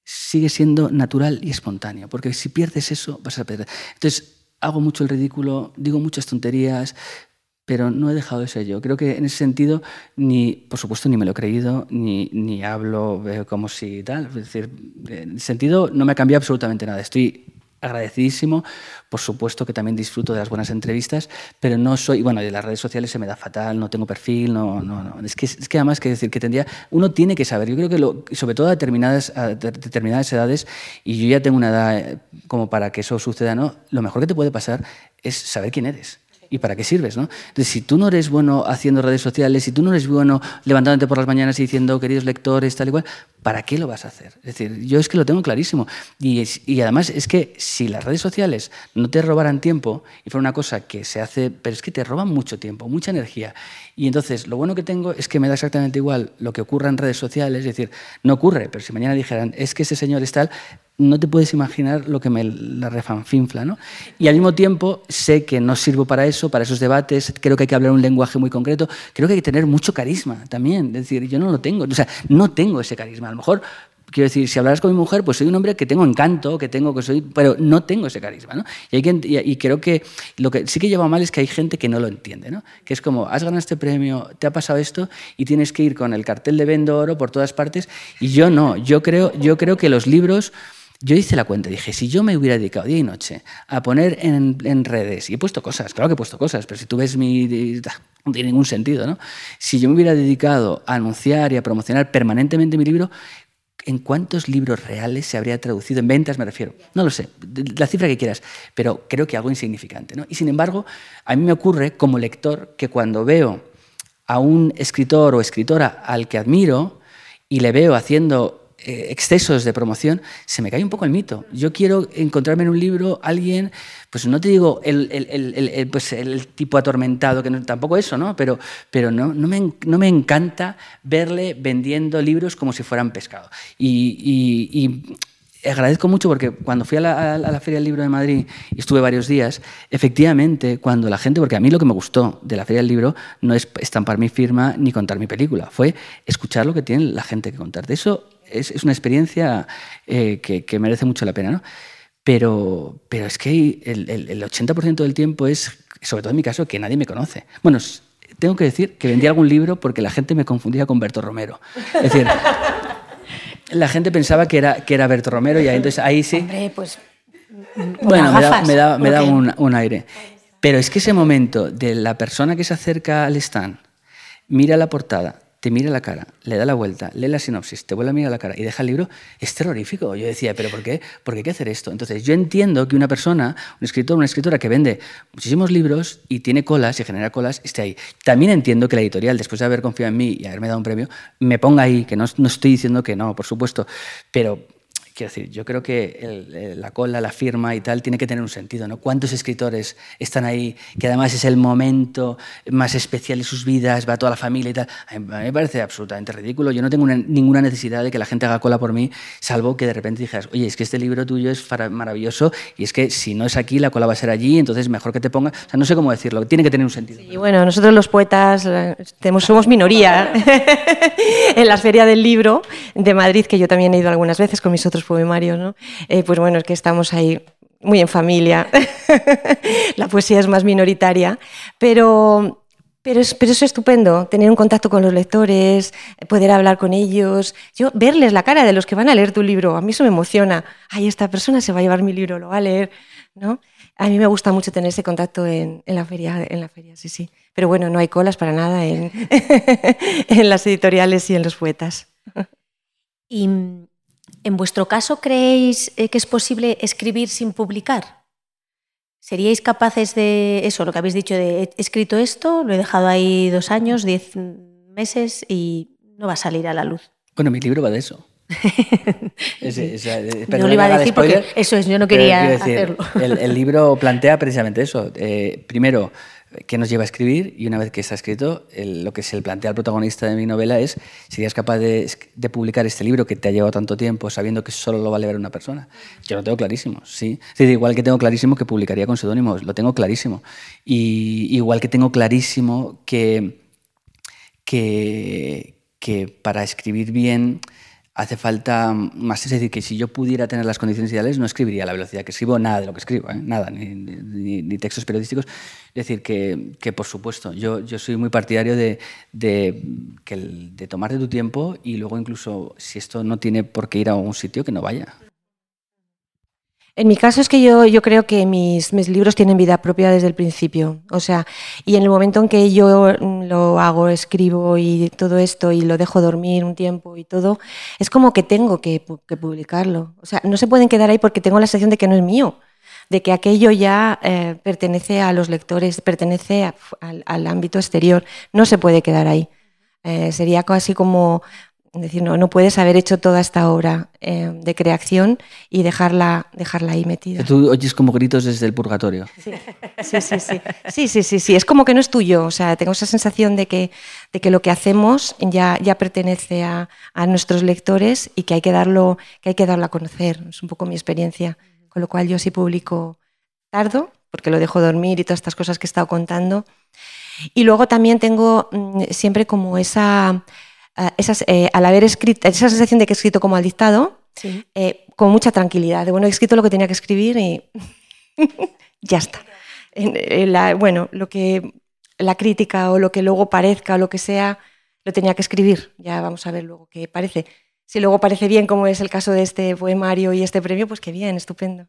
sigue siendo natural y espontáneo, porque si pierdes eso vas a perder. Entonces, hago mucho el ridículo, digo muchas tonterías, pero no he dejado de ser yo. Creo que en ese sentido, ni, por supuesto, ni me lo he creído, ni, ni hablo eh, como si tal. Es decir, en ese sentido no me ha cambiado absolutamente nada. Estoy agradecidísimo, por supuesto que también disfruto de las buenas entrevistas, pero no soy, bueno, de las redes sociales se me da fatal, no tengo perfil, no, no, no. Es que, es que además que decir que tendría, uno tiene que saber, yo creo que lo, sobre todo a determinadas, a determinadas edades, y yo ya tengo una edad como para que eso suceda, ¿no? Lo mejor que te puede pasar es saber quién eres. ¿Y para qué sirves, no? Entonces, si tú no eres bueno haciendo redes sociales, si tú no eres bueno levantándote por las mañanas y diciendo, queridos lectores, tal y cual, ¿para qué lo vas a hacer? Es decir, yo es que lo tengo clarísimo. Y, y además es que si las redes sociales no te robaran tiempo y fuera una cosa que se hace, pero es que te roban mucho tiempo, mucha energía. Y entonces, lo bueno que tengo es que me da exactamente igual lo que ocurra en redes sociales, es decir, no ocurre, pero si mañana dijeran, es que ese señor es tal, no te puedes imaginar lo que me la refanfinfla, ¿no? Y al mismo tiempo sé que no sirvo para eso, para esos debates, creo que hay que hablar un lenguaje muy concreto, creo que hay que tener mucho carisma también, es decir, yo no lo tengo, o sea, no tengo ese carisma, a lo mejor, quiero decir, si hablaras con mi mujer, pues soy un hombre que tengo encanto, que tengo, que soy, pero no tengo ese carisma, ¿no? Y, hay que, y, y creo que lo que sí que lleva mal es que hay gente que no lo entiende, ¿no? Que es como, has ganado este premio, te ha pasado esto y tienes que ir con el cartel de Vendo Oro por todas partes, y yo no, yo creo, yo creo que los libros... Yo hice la cuenta, dije, si yo me hubiera dedicado día y noche a poner en, en redes, y he puesto cosas, claro que he puesto cosas, pero si tú ves mi... no tiene ningún sentido, ¿no? Si yo me hubiera dedicado a anunciar y a promocionar permanentemente mi libro, ¿en cuántos libros reales se habría traducido? En ventas me refiero. No lo sé, la cifra que quieras, pero creo que algo insignificante, ¿no? Y sin embargo, a mí me ocurre como lector que cuando veo a un escritor o escritora al que admiro y le veo haciendo excesos de promoción, se me cae un poco el mito. Yo quiero encontrarme en un libro alguien, pues no te digo el, el, el, el, pues el tipo atormentado, que no, tampoco eso, ¿no? Pero, pero no, no, me, no me encanta verle vendiendo libros como si fueran pescado. Y, y, y agradezco mucho porque cuando fui a la, a la Feria del Libro de Madrid y estuve varios días, efectivamente, cuando la gente, porque a mí lo que me gustó de la Feria del Libro no es estampar mi firma ni contar mi película, fue escuchar lo que tiene la gente que contar. De eso Es, es una experiencia eh, que, que merece mucho la pena, ¿no? Pero, pero es que el, el, el ochenta por ciento del tiempo es, sobre todo en mi caso, que nadie me conoce. Bueno, tengo que decir que vendí algún libro porque la gente me confundía con Berto Romero. Es decir, la gente pensaba que era, que era Berto Romero y ahí, entonces ahí sí... Hombre, pues... Bueno, me da, me da, me da un, un aire. Pero es que ese momento de la persona que se acerca al stand, mira la portada, te mira la cara, le da la vuelta, lee la sinopsis, te vuelve a mirar la cara y deja el libro, es terrorífico. Yo decía, ¿pero por qué? ¿Por qué hay que hacer esto? Entonces, yo entiendo que una persona, un escritor, una escritora que vende muchísimos libros y tiene colas y genera colas, esté ahí. También entiendo que la editorial, después de haber confiado en mí y haberme dado un premio, me ponga ahí, que no, no estoy diciendo que no, por supuesto, pero... Quiero decir, yo creo que el, el, la cola, la firma y tal tiene que tener un sentido, ¿no? ¿Cuántos escritores están ahí, que además es el momento más especial de sus vidas, va toda la familia y tal? A mí me parece absolutamente ridículo. Yo no tengo una, ninguna necesidad de que la gente haga cola por mí, salvo que de repente dijeras, oye, es que este libro tuyo es maravilloso y es que si no es aquí, la cola va a ser allí, entonces mejor que te ponga... O sea, no sé cómo decirlo, tiene que tener un sentido. Sí, bueno, nosotros los poetas tenemos, somos minoría en la Feria del Libro de Madrid, que yo también he ido algunas veces con mis otros poemarios, ¿no? Eh, pues bueno, es que estamos ahí muy en familia. La poesía es más minoritaria, pero, pero, es, pero es estupendo tener un contacto con los lectores, poder hablar con ellos, yo verles la cara de los que van a leer tu libro, a mí eso me emociona. Ay, esta persona se va a llevar mi libro, lo va a leer, ¿no? A mí me gusta mucho tener ese contacto en, en la feria, en la feria, sí, sí. Pero bueno, no hay colas para nada en, en las editoriales y en los poetas. Y en vuestro caso, ¿creéis que es posible escribir sin publicar? ¿Seríais capaces de eso, lo que habéis dicho de he escrito esto, lo he dejado ahí dos años, diez meses y no va a salir a la luz? Bueno, mi libro va de eso. es, es, es, no lo iba a decir porque eso es, yo no quería decir, hacerlo. El, el libro plantea precisamente eso. Eh, primero, ¿qué nos lleva a escribir? Y una vez que está escrito, el, lo que se le plantea al protagonista de mi novela es: ¿serías capaz de, de publicar este libro que te ha llevado tanto tiempo sabiendo que solo lo va a leer una persona? Yo lo tengo clarísimo, sí. Es decir, igual que tengo clarísimo que publicaría con seudónimos, lo tengo clarísimo. Y igual que tengo clarísimo que, que, que para escribir bien hace falta más. Es decir, que si yo pudiera tener las condiciones ideales, no escribiría a la velocidad que escribo nada de lo que escribo, ¿eh? Nada, ni, ni, ni textos periodísticos. Es decir, que, que por supuesto, yo, yo soy muy partidario de, de, que el, de tomarte tu tiempo y luego incluso, si esto no tiene por qué ir a un sitio, que no vaya. En mi caso es que yo, yo creo que mis, mis libros tienen vida propia desde el principio. O sea, y en el momento en que yo lo hago, escribo y todo esto y lo dejo dormir un tiempo y todo, es como que tengo que, que publicarlo. O sea, no se pueden quedar ahí porque tengo la sensación de que no es mío, de que aquello ya eh, pertenece a los lectores, pertenece a, al, al ámbito exterior. No se puede quedar ahí. Eh, sería casi como... Es decir, no, no puedes haber hecho toda esta obra eh, de creación y dejarla, dejarla ahí metida. Tú oyes como gritos desde el purgatorio. Sí, sí, sí, sí. Sí, sí, sí, sí. Es como que no es tuyo. O sea, tengo esa sensación de que, de que lo que hacemos ya, ya pertenece a, a nuestros lectores y que hay que, darlo, que hay que darlo a conocer. Es un poco mi experiencia. Con lo cual yo sí publico tardo, porque lo dejo dormir y todas estas cosas que he estado contando. Y luego también tengo mmm, siempre como esa... Esas, eh, al haber escrito, esa sensación de que he escrito como al dictado, sí. eh, con mucha tranquilidad, de bueno, he escrito lo que tenía que escribir y ya está. En, en la, bueno, lo que la crítica o lo que luego parezca o lo que sea, lo tenía que escribir. Ya vamos a ver luego qué parece. Si luego parece bien, como es el caso de este poemario y este premio, pues qué bien, estupendo.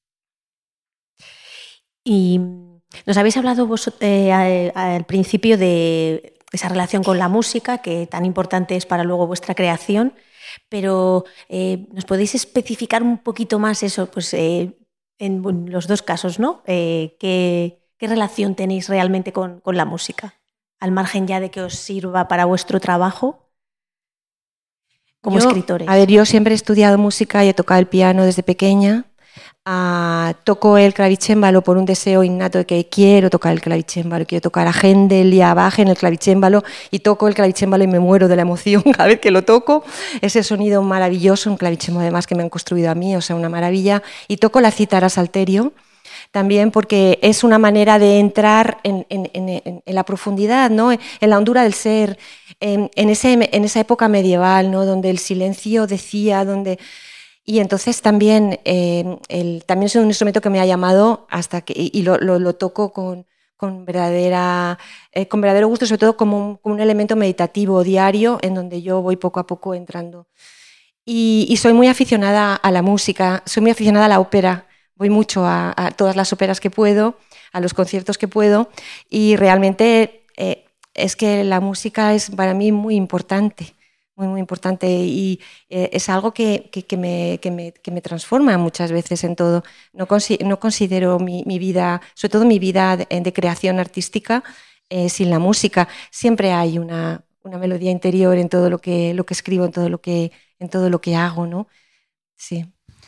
Y nos habéis hablado vos eh, al principio de esa relación con la música, que tan importante es para luego vuestra creación, pero eh, ¿nos podéis especificar un poquito más eso? Pues eh, en bueno, los dos casos, ¿no? Eh, ¿qué, ¿Qué relación tenéis realmente con, con la música? Al margen ya de que os sirva para vuestro trabajo como yo, escritores. A ver, yo siempre he estudiado música y he tocado el piano desde pequeña. Uh, toco el clavicémbalo por un deseo innato de que quiero tocar el clavicémbalo, quiero tocar a Händel y a Bach en el clavicémbalo, y toco el clavicémbalo y me muero de la emoción cada vez que lo toco. Ese sonido maravilloso, un clavicémbalo además que me han construido a mí, o sea, una maravilla. Y toco la cítara salterio también porque es una manera de entrar en, en, en, en la profundidad, ¿no? En la hondura del ser, en, en, ese, en esa época medieval, ¿no? Donde el silencio decía, donde... Y entonces también, eh, el, también es un instrumento que me ha llamado hasta que, y lo, lo, lo toco con, con, verdadera, eh, con verdadero gusto, sobre todo como un, como un elemento meditativo diario en donde yo voy poco a poco entrando. Y, y soy muy aficionada a la música, soy muy aficionada a la ópera, voy mucho a, a todas las óperas que puedo, a los conciertos que puedo, y realmente eh, es que la música es para mí muy importante. Muy, muy importante y eh, es algo que, que, que, me, que, me, que me transforma muchas veces en todo. No, consi no considero mi, mi vida, sobre todo mi vida de, de creación artística, eh, sin la música. Siempre hay una, una melodía interior en todo lo que, lo que escribo, en todo lo que, en todo lo que hago, ¿no? Sí.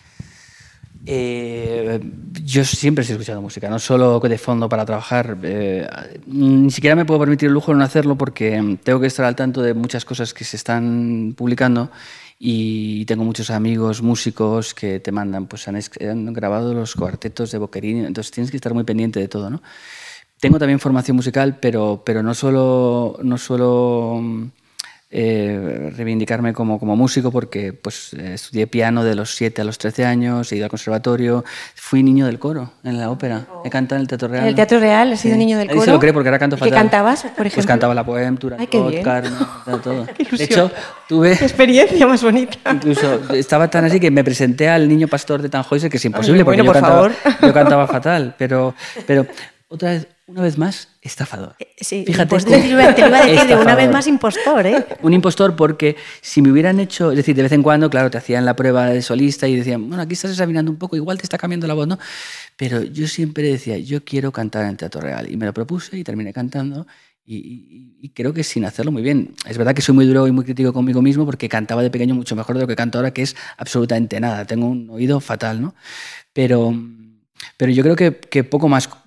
Eh, yo siempre estoy escuchando música, no solo de fondo para trabajar. Eh, ni siquiera me puedo permitir el lujo de no hacerlo porque tengo que estar al tanto de muchas cosas que se están publicando y tengo muchos amigos músicos que te mandan, pues han, han grabado los cuartetos de Boccherini, entonces tienes que estar muy pendiente de todo, ¿no? Tengo también formación musical, pero, pero no solo... No solo Eh, reivindicarme como, como músico porque pues, eh, estudié piano de los siete a los trece años, he ido al conservatorio, fui niño del coro en la ópera, he cantado en el Teatro Real. ¿En el Teatro Real has sido sí. niño del coro? Ahí se lo cree porque ahora canto fatal. ¿Qué cantabas, por ejemplo? Pues cantaba la Poem, Turandot, Carmen, todo. De hecho, tuve... ¡Qué experiencia más bonita! Incluso estaba tan así que me presenté al niño pastor de Tannhäuser, que es imposible Ay, porque bueno, yo, por cantaba, favor. yo cantaba fatal, pero... pero otra vez, una vez más, estafador. Sí, Fíjate, pues te, iba, te iba a decir de una vez más impostor, ¿eh? Un impostor porque si me hubieran hecho, es decir, de vez en cuando, claro, te hacían la prueba de solista y decían, bueno, aquí estás examinando un poco, igual te está cambiando la voz, ¿no? Pero yo siempre decía, yo quiero cantar en el Teatro Real y me lo propuse y terminé cantando y, y, y creo que sin hacerlo muy bien. Es verdad que soy muy duro y muy crítico conmigo mismo porque cantaba de pequeño mucho mejor de lo que canto ahora, que es absolutamente nada. Tengo un oído fatal, ¿no? Pero... Pero yo creo que, que poco más,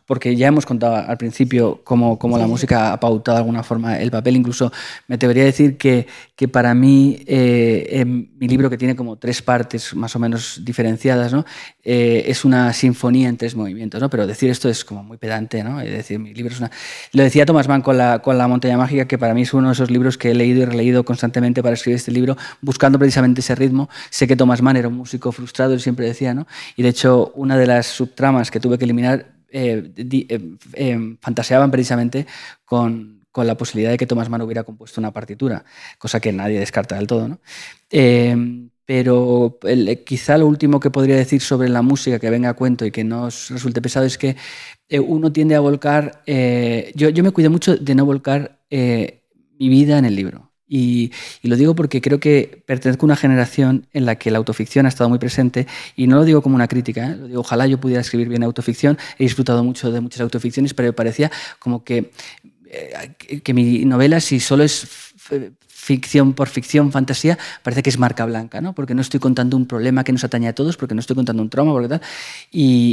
porque ya hemos contado al principio cómo, cómo sí. la música ha pautado de alguna forma el papel. Incluso me atrevería a decir que, que para mí eh, eh, mi libro, que tiene como tres partes más o menos diferenciadas, ¿no? eh, es una sinfonía en tres movimientos, ¿no? Pero decir esto es como muy pedante, ¿no? Es decir, mi libro es una... Lo decía Thomas Mann con la, con la Montaña Mágica, que para mí es uno de esos libros que he leído y releído constantemente para escribir este libro, buscando precisamente ese ritmo. Sé que Thomas Mann era un músico frustrado, él siempre decía, ¿no? Y de hecho, una de las subtramas que tuve que eliminar eh, di, eh, eh, fantaseaban precisamente con, con la posibilidad de que Thomas Mann hubiera compuesto una partitura, cosa que nadie descarta del todo, ¿no? Eh, pero el, quizá lo último que podría decir sobre la música que venga a cuento y que no os resulte pesado es que eh, uno tiende a volcar... Eh, yo, yo me cuido mucho de no volcar eh, mi vida en el libro. Y, y lo digo porque creo que pertenezco a una generación en la que la autoficción ha estado muy presente, y no lo digo como una crítica, ¿eh? Lo digo, ojalá yo pudiera escribir bien autoficción. He disfrutado mucho de muchas autoficciones, pero me parecía como que, eh, que mi novela, si solo es ficción por ficción, fantasía, parece que es marca blanca, ¿no? Porque no estoy contando un problema que nos atañe a todos, porque no estoy contando un trauma, porque tal, y,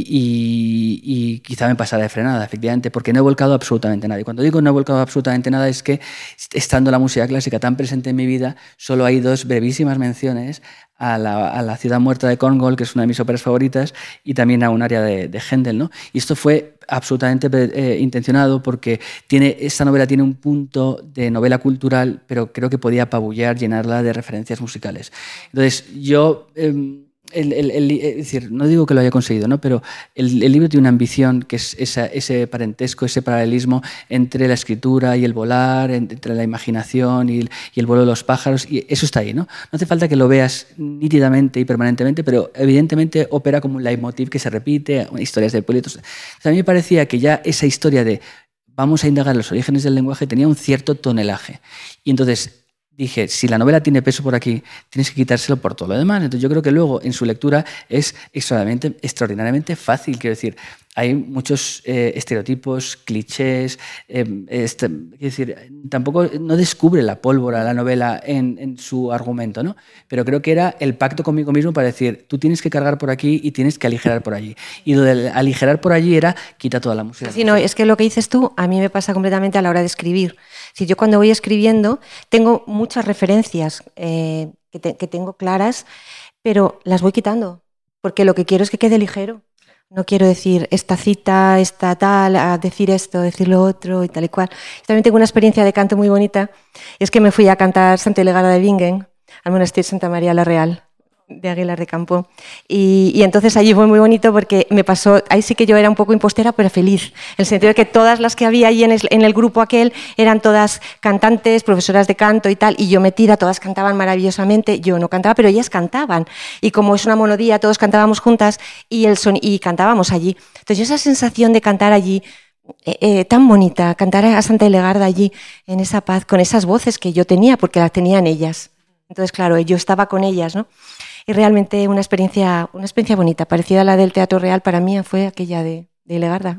y, y quizá me pasará de frenada, efectivamente, porque no he volcado absolutamente nada. Y cuando digo no he volcado absolutamente nada es que, estando la música clásica tan presente en mi vida, solo hay dos brevísimas menciones a la, a la Ciudad Muerta de Korngold, que es una de mis óperas favoritas, y también a un área de, de Händel, ¿no? Y esto fue absolutamente eh, intencionado, porque tiene, esta novela tiene un punto de novela cultural, pero creo que podía apabullar, llenarla de referencias musicales. Entonces, yo... Eh, El, el, el, es decir, no digo que lo haya conseguido, ¿no? Pero el, el libro tiene una ambición que es esa, ese parentesco, ese paralelismo entre la escritura y el volar, entre la imaginación y el, y el vuelo de los pájaros, y eso está ahí, ¿no? No hace falta que lo veas nítidamente y permanentemente, pero evidentemente opera como un leitmotiv que se repite, historias del pueblo. Entonces, a mí me parecía que ya esa historia de vamos a indagar los orígenes del lenguaje tenía un cierto tonelaje. Y entonces... dije, si la novela tiene peso por aquí, tienes que quitárselo por todo lo demás. Entonces yo creo que luego en su lectura es extraordinariamente, extraordinariamente fácil. Quiero decir, hay muchos eh, estereotipos, clichés. Eh, este, quiero decir, tampoco no descubre la pólvora la novela en, en su argumento, ¿no? Pero creo que era el pacto conmigo mismo para decir, tú tienes que cargar por aquí y tienes que aligerar por allí. Y lo de aligerar por allí era quita toda la música. Sí, no, es que lo que dices tú a mí me pasa completamente a la hora de escribir. Si yo cuando voy escribiendo tengo muchas referencias eh, que, te, que tengo claras, pero las voy quitando, porque lo que quiero es que quede ligero. No quiero decir esta cita, esta tal, a decir esto, decir lo otro y tal y cual. También tengo una experiencia de canto muy bonita, es que me fui a cantar Santa Ilegarda de Bingen, al monasterio de Santa María la Real, de Aguilar de Campo, y, y entonces allí fue muy bonito porque me pasó, ahí sí que yo era un poco impostera pero feliz, en el sentido de que todas las que había allí en el, en el grupo aquel eran todas cantantes, profesoras de canto y tal, y yo metida, todas cantaban maravillosamente, yo no cantaba pero ellas cantaban, y como es una monodía todos cantábamos juntas y, el son, y cantábamos allí, entonces yo esa sensación de cantar allí Eh, eh, tan bonita, cantar a Santa Ilegarda allí en esa paz, con esas voces que yo tenía, porque las tenían ellas. Entonces, claro, yo estaba con ellas, ¿no? Y realmente una experiencia, una experiencia bonita, parecida a la del Teatro Real, para mí fue aquella de, de Ilegarda.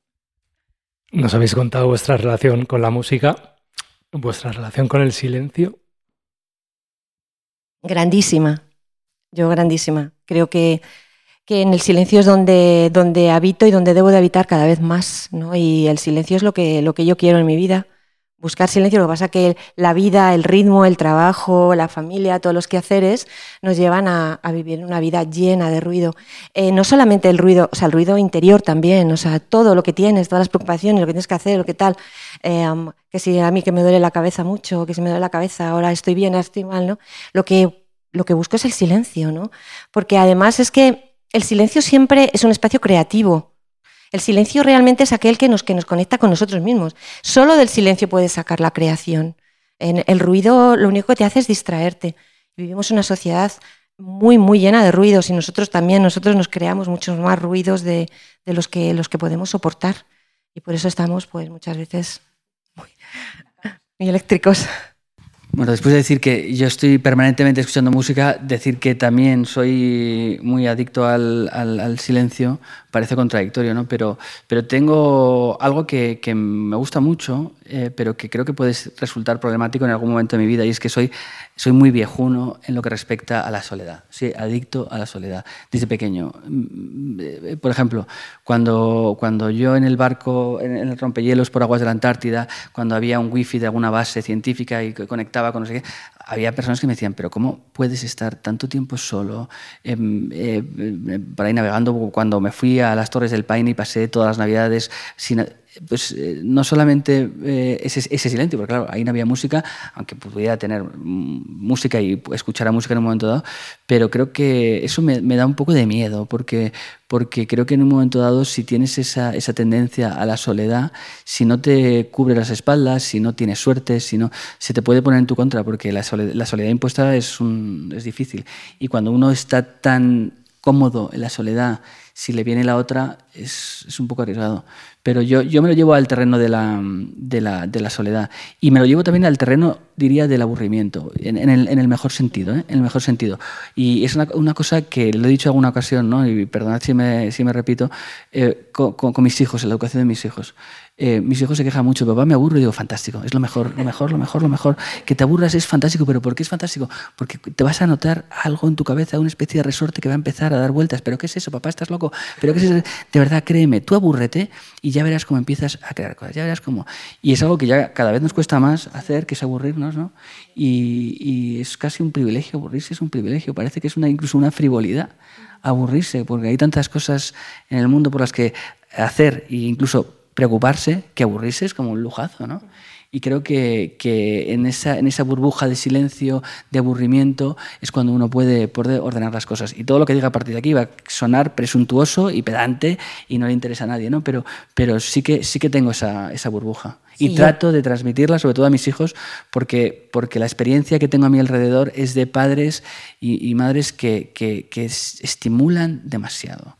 Nos habéis contado vuestra relación con la música, vuestra relación con el silencio. Grandísima, yo grandísima. Creo que que en el silencio es donde, donde habito y donde debo de habitar cada vez más, ¿no? Y el silencio es lo que, lo que yo quiero en mi vida, buscar silencio. Lo que pasa es que la vida, el ritmo, el trabajo, la familia, todos los quehaceres nos llevan a, a vivir una vida llena de ruido. Eh, no solamente el ruido, o sea, el ruido interior también, o sea, todo lo que tienes, todas las preocupaciones, lo que tienes que hacer, lo que tal, eh, que si a mí que me duele la cabeza mucho, que si me duele la cabeza, ahora estoy bien, ahora estoy mal, ¿no? Lo que, lo que busco es el silencio, ¿no? Porque además es que el silencio siempre es un espacio creativo. El silencio realmente es aquel que nos, que nos conecta con nosotros mismos. Solo del silencio puedes sacar la creación. En el ruido lo único que te hace es distraerte. Vivimos en una sociedad muy, muy llena de ruidos y nosotros también, nosotros nos creamos muchos más ruidos de, de los, que, los que podemos soportar. Y por eso estamos pues, muchas veces muy, muy eléctricos. Bueno, después de decir que yo estoy permanentemente escuchando música, decir que también soy muy adicto al, al, al silencio. parece contradictorio, ¿no? Pero, pero tengo algo que, que me gusta mucho, eh, pero que creo que puede resultar problemático en algún momento de mi vida, y es que soy, soy muy viejuno en lo que respecta a la soledad. Soy adicto a la soledad desde pequeño. Por ejemplo, cuando, cuando yo en el barco, en el rompehielos por aguas de la Antártida, cuando había un wifi de alguna base científica y conectaba con no sé qué, había personas que me decían, pero ¿cómo puedes estar tanto tiempo solo eh, eh, eh, por ahí navegando? Cuando me fui a las Torres del Paine y pasé todas las Navidades sin... Pues eh, no solamente eh, ese, ese silencio, porque claro, ahí no había música, aunque pudiera tener música y escuchar a música en un momento dado, pero creo que eso me, me da un poco de miedo, porque, porque creo que en un momento dado, si tienes esa, esa tendencia a la soledad, si no te cubre las espaldas, si no tienes suerte, si no, se te puede poner en tu contra, porque la soledad, la soledad impuesta es, un, es difícil. Y cuando uno está tan cómodo en la soledad, si le viene la otra, es, es un poco arriesgado. Pero yo, yo me lo llevo al terreno de la, de, la, de la soledad. Y me lo llevo también al terreno, diría, del aburrimiento, en, en, el, en el mejor sentido, ¿eh? En el mejor sentido. Y es una, una cosa que lo he dicho en alguna ocasión, ¿no? Y perdonad si me, si me repito, eh, con, con, con mis hijos, en la educación de mis hijos. Eh, mis hijos se quejan mucho, papá, me aburro, y digo, fantástico, es lo mejor, lo mejor, lo mejor, lo mejor. Que te aburras es fantástico, pero ¿por qué es fantástico? Porque te vas a notar algo en tu cabeza, una especie de resorte que va a empezar a dar vueltas. ¿Pero qué es eso, papá? ¿Estás loco? ¿Pero qué es eso? De verdad, créeme, tú abúrrete y ya verás cómo empiezas a crear cosas, ya verás cómo... Y es algo que ya cada vez nos cuesta más hacer, que es aburrirnos, ¿no? Y, y es casi un privilegio, aburrirse es un privilegio, parece que es una, incluso una frivolidad aburrirse, porque hay tantas cosas en el mundo por las que hacer e incluso preocuparse, que aburrirse es como un lujazo, ¿no? Y creo que, que en, esa, en esa burbuja de silencio, de aburrimiento, es cuando uno puede, puede ordenar las cosas. Y todo lo que diga a partir de aquí va a sonar presuntuoso y pedante y no le interesa a nadie, ¿no? Pero, pero sí que, sí que tengo esa, esa burbuja. Y sí, trato de transmitirla, sobre todo a mis hijos, porque, porque la experiencia que tengo a mi alrededor es de padres y, y madres que, que, que estimulan demasiado.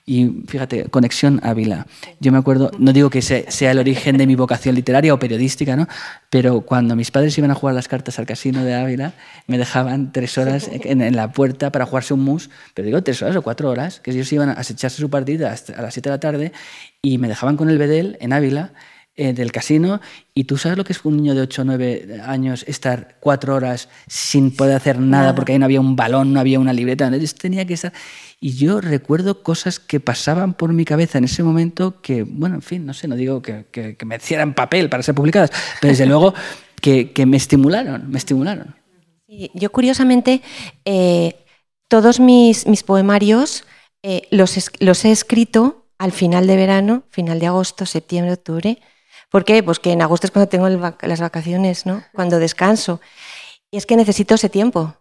Y fíjate, Conexión Ávila. Yo me acuerdo, no digo que sea el origen de mi vocación literaria o periodística, ¿no? Pero cuando mis padres iban a jugar las cartas al casino de Ávila, me dejaban tres horas en, en la puerta para jugarse un mus, pero digo tres horas o cuatro horas, que ellos iban a echarse su partida hasta a las siete de la tarde y me dejaban con el bedel en Ávila, eh, del casino, y tú sabes lo que es un niño de ocho o nueve años estar cuatro horas sin poder hacer nada, nada, porque ahí no había un balón, no había una libreta, entonces tenía que estar... Y yo recuerdo cosas que pasaban por mi cabeza en ese momento que, bueno, en fin, no sé, no digo que, que, que me hicieran papel para ser publicadas, pero desde luego que, que me estimularon, me estimularon. Sí, yo curiosamente, eh, todos mis, mis poemarios eh, los, es, los he escrito al final de verano, final de agosto, septiembre, octubre. ¿Por qué? Pues que en agosto es cuando tengo el vac- las vacaciones, ¿no? Cuando descanso. Y es que necesito ese tiempo.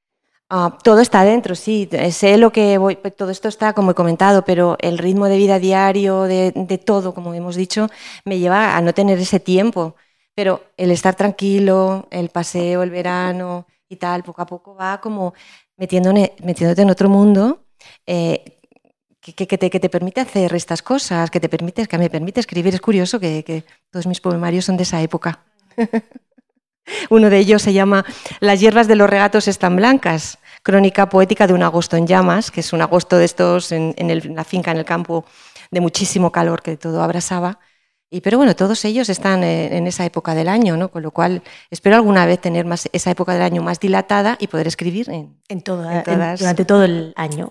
Uh, todo está dentro, sí, sé lo que voy, todo esto está como he comentado, pero el ritmo de vida diario, de, de todo, como hemos dicho, me lleva a no tener ese tiempo. Pero el estar tranquilo, el paseo, el verano y tal, poco a poco va como metiéndone, metiéndote en otro mundo eh, que, que, te, que te permite hacer estas cosas, que te permite, que me permite escribir. Es curioso que, que todos mis poemarios son de esa época. Uno de ellos se llama Las hierbas de los regatos están blancas, crónica poética de un agosto en llamas, que es un agosto de estos en, en, el, en la finca, en el campo, de muchísimo calor, que todo abrasaba. Y, pero bueno, todos ellos están en, en esa época del año, ¿no? Con lo cual espero alguna vez tener más, esa época del año más dilatada y poder escribir en, en, toda, en todas... en, durante todo el año.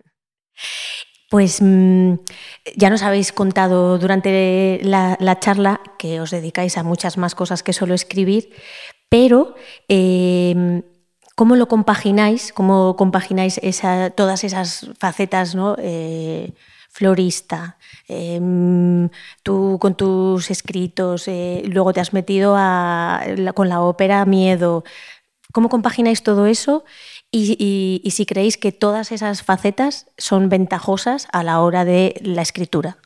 Pues mmm, ya nos habéis contado durante la, la charla que os dedicáis a muchas más cosas que solo escribir, pero eh, ¿cómo lo compagináis? ¿Cómo compagináis esa, todas esas facetas, ¿no? Eh, florista, eh, tú con tus escritos, eh, luego te has metido a, con la ópera Miedo. ¿Cómo compagináis todo eso? Y, y, y si creéis que todas esas facetas son ventajosas a la hora de la escritura.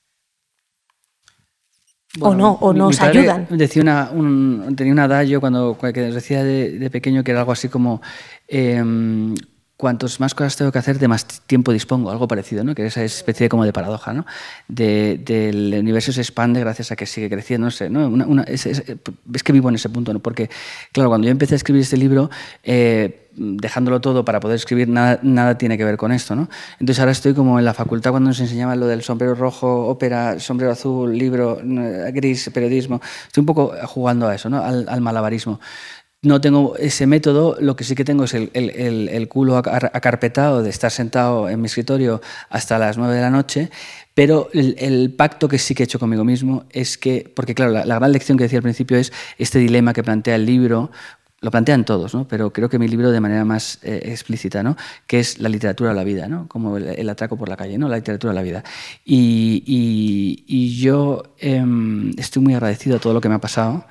Bueno, o no, o mi, nos mi padre ayudan. Decía una, un, tenía un adagio cuando que decía de, de pequeño que era algo así como... Eh, cuantos más cosas tengo que hacer, de más tiempo dispongo, algo parecido, ¿no? Que esa especie como de paradoja, ¿no? De, del universo se expande gracias a que sigue creciendo, no sé, ¿no? Una, una, es, es, es que vivo en ese punto, ¿no? Porque, claro, cuando yo empecé a escribir este libro, eh, dejándolo todo para poder escribir, nada, nada tiene que ver con esto, ¿no? Entonces ahora estoy como en la facultad cuando nos enseñaban lo del sombrero rojo, ópera, sombrero azul, libro, gris, periodismo. Estoy un poco jugando a eso, ¿no? Al, al malabarismo. No tengo ese método, lo que sí que tengo es el, el, el, el culo acarpetado de estar sentado en mi escritorio hasta las nueve de la noche, pero el, el pacto que sí que he hecho conmigo mismo es que, porque claro, la, la gran lección que decía al principio es este dilema que plantea el libro, lo plantean todos, ¿no? Pero creo que mi libro de manera más eh, explícita, ¿no? Que es la literatura de la vida, ¿no? Como el, el atraco por la calle, ¿no? La literatura de la vida. Y, y, y yo eh, estoy muy agradecido a todo lo que me ha pasado.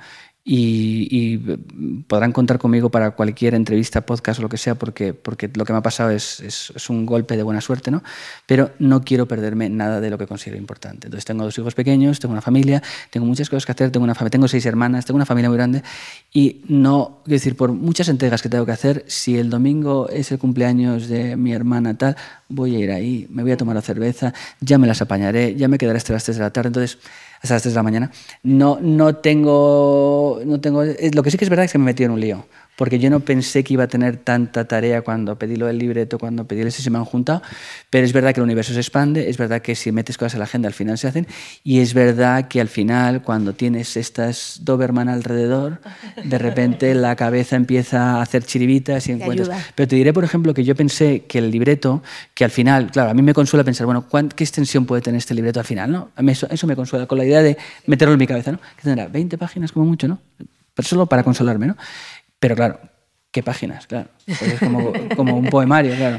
Y, y podrán contar conmigo para cualquier entrevista, podcast o lo que sea, porque, porque lo que me ha pasado es, es, es un golpe de buena suerte, ¿no? Pero no quiero perderme nada de lo que considero importante. Entonces tengo dos hijos pequeños, tengo una familia, tengo muchas cosas que hacer, tengo, una, tengo seis hermanas, tengo una familia muy grande y no, quiero decir, por muchas entregas que tengo que hacer, si el domingo es el cumpleaños de mi hermana tal, voy a ir ahí, me voy a tomar la cerveza, ya me las apañaré, ya me quedaré hasta las tres de la tarde, entonces hasta las tres de la mañana. No, no tengo, no tengo... Lo que sí que es verdad es que me he metido en un lío, porque yo no pensé que iba a tener tanta tarea cuando pedí lo del libreto, cuando pedí el ese se me han juntado, pero es verdad que el universo se expande, es verdad que si metes cosas en la agenda al final se hacen, y es verdad que al final cuando tienes estas Doberman alrededor, de repente la cabeza empieza a hacer chiribitas y encuentras... Ayuda. Pero te diré, por ejemplo, que yo pensé que el libreto, que al final, claro, a mí me consuela pensar, bueno, ¿qué extensión puede tener este libreto al final, ¿no? A mí eso, eso me consuela con la idea de meterlo en mi cabeza, ¿no? Que tendrá veinte páginas como mucho, ¿no? Pero solo para consolarme, ¿no? Pero claro, ¿qué páginas? Claro, pues es como, como un poemario, claro.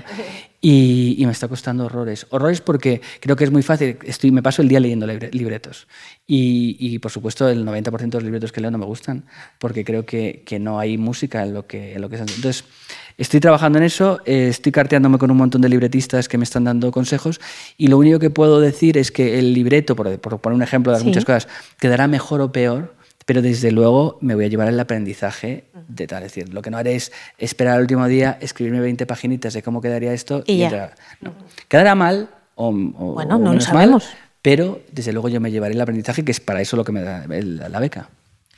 Y, y me está costando horrores. Horrores porque creo que es muy fácil. Estoy, me paso el día leyendo libretos. Y, y, por supuesto, el noventa por ciento de los libretos que leo no me gustan porque creo que, que no hay música en lo que, en lo que es. Entonces, estoy trabajando en eso, eh, estoy carteándome con un montón de libretistas que me están dando consejos y lo único que puedo decir es que el libreto, por, por poner un ejemplo de las sí. muchas cosas, quedará mejor o peor, pero desde luego me voy a llevar el aprendizaje de tal. Es decir, lo que no haré es esperar al último día, escribirme veinte paginitas de cómo quedaría esto. Y, y ya. Entrar. No. Quedará mal o, o bueno, o no menos lo sabemos. Mal, pero desde luego yo me llevaré el aprendizaje, que es para eso lo que me da el, la beca.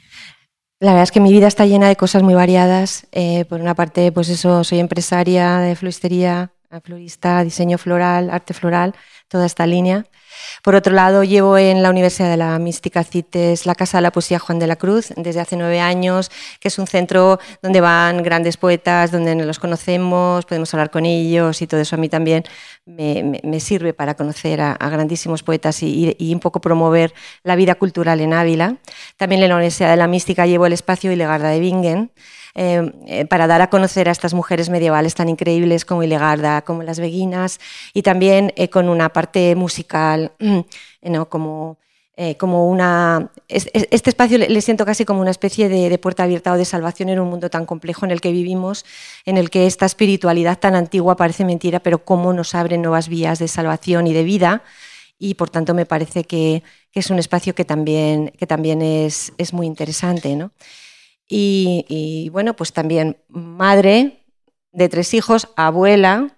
La verdad es que mi vida está llena de cosas muy variadas. Eh, por una parte, pues eso, soy empresaria de floristería, florista, diseño floral, arte floral, toda esta línea. Por otro lado, llevo en la Universidad de la Mística CITES la Casa de la Poesía Juan de la Cruz desde hace nueve años, que es un centro donde van grandes poetas, donde los conocemos, podemos hablar con ellos y todo eso a mí también me, me, me sirve para conocer a, a grandísimos poetas y, y, y un poco promover la vida cultural en Ávila. También en la Universidad de la Mística llevo el espacio Hilegarda de Bingen, Eh, eh, para dar a conocer a estas mujeres medievales tan increíbles como Hilegarda, como las beguinas, y también eh, con una parte musical, eh, ¿no? como, eh, como una... Es, es, este espacio le, le siento casi como una especie de, de puerta abierta o de salvación en un mundo tan complejo en el que vivimos, en el que esta espiritualidad tan antigua parece mentira, pero cómo nos abre nuevas vías de salvación y de vida, y por tanto me parece que, que es un espacio que también, que también es, es muy interesante, ¿no? Y, y bueno, pues también madre de tres hijos, abuela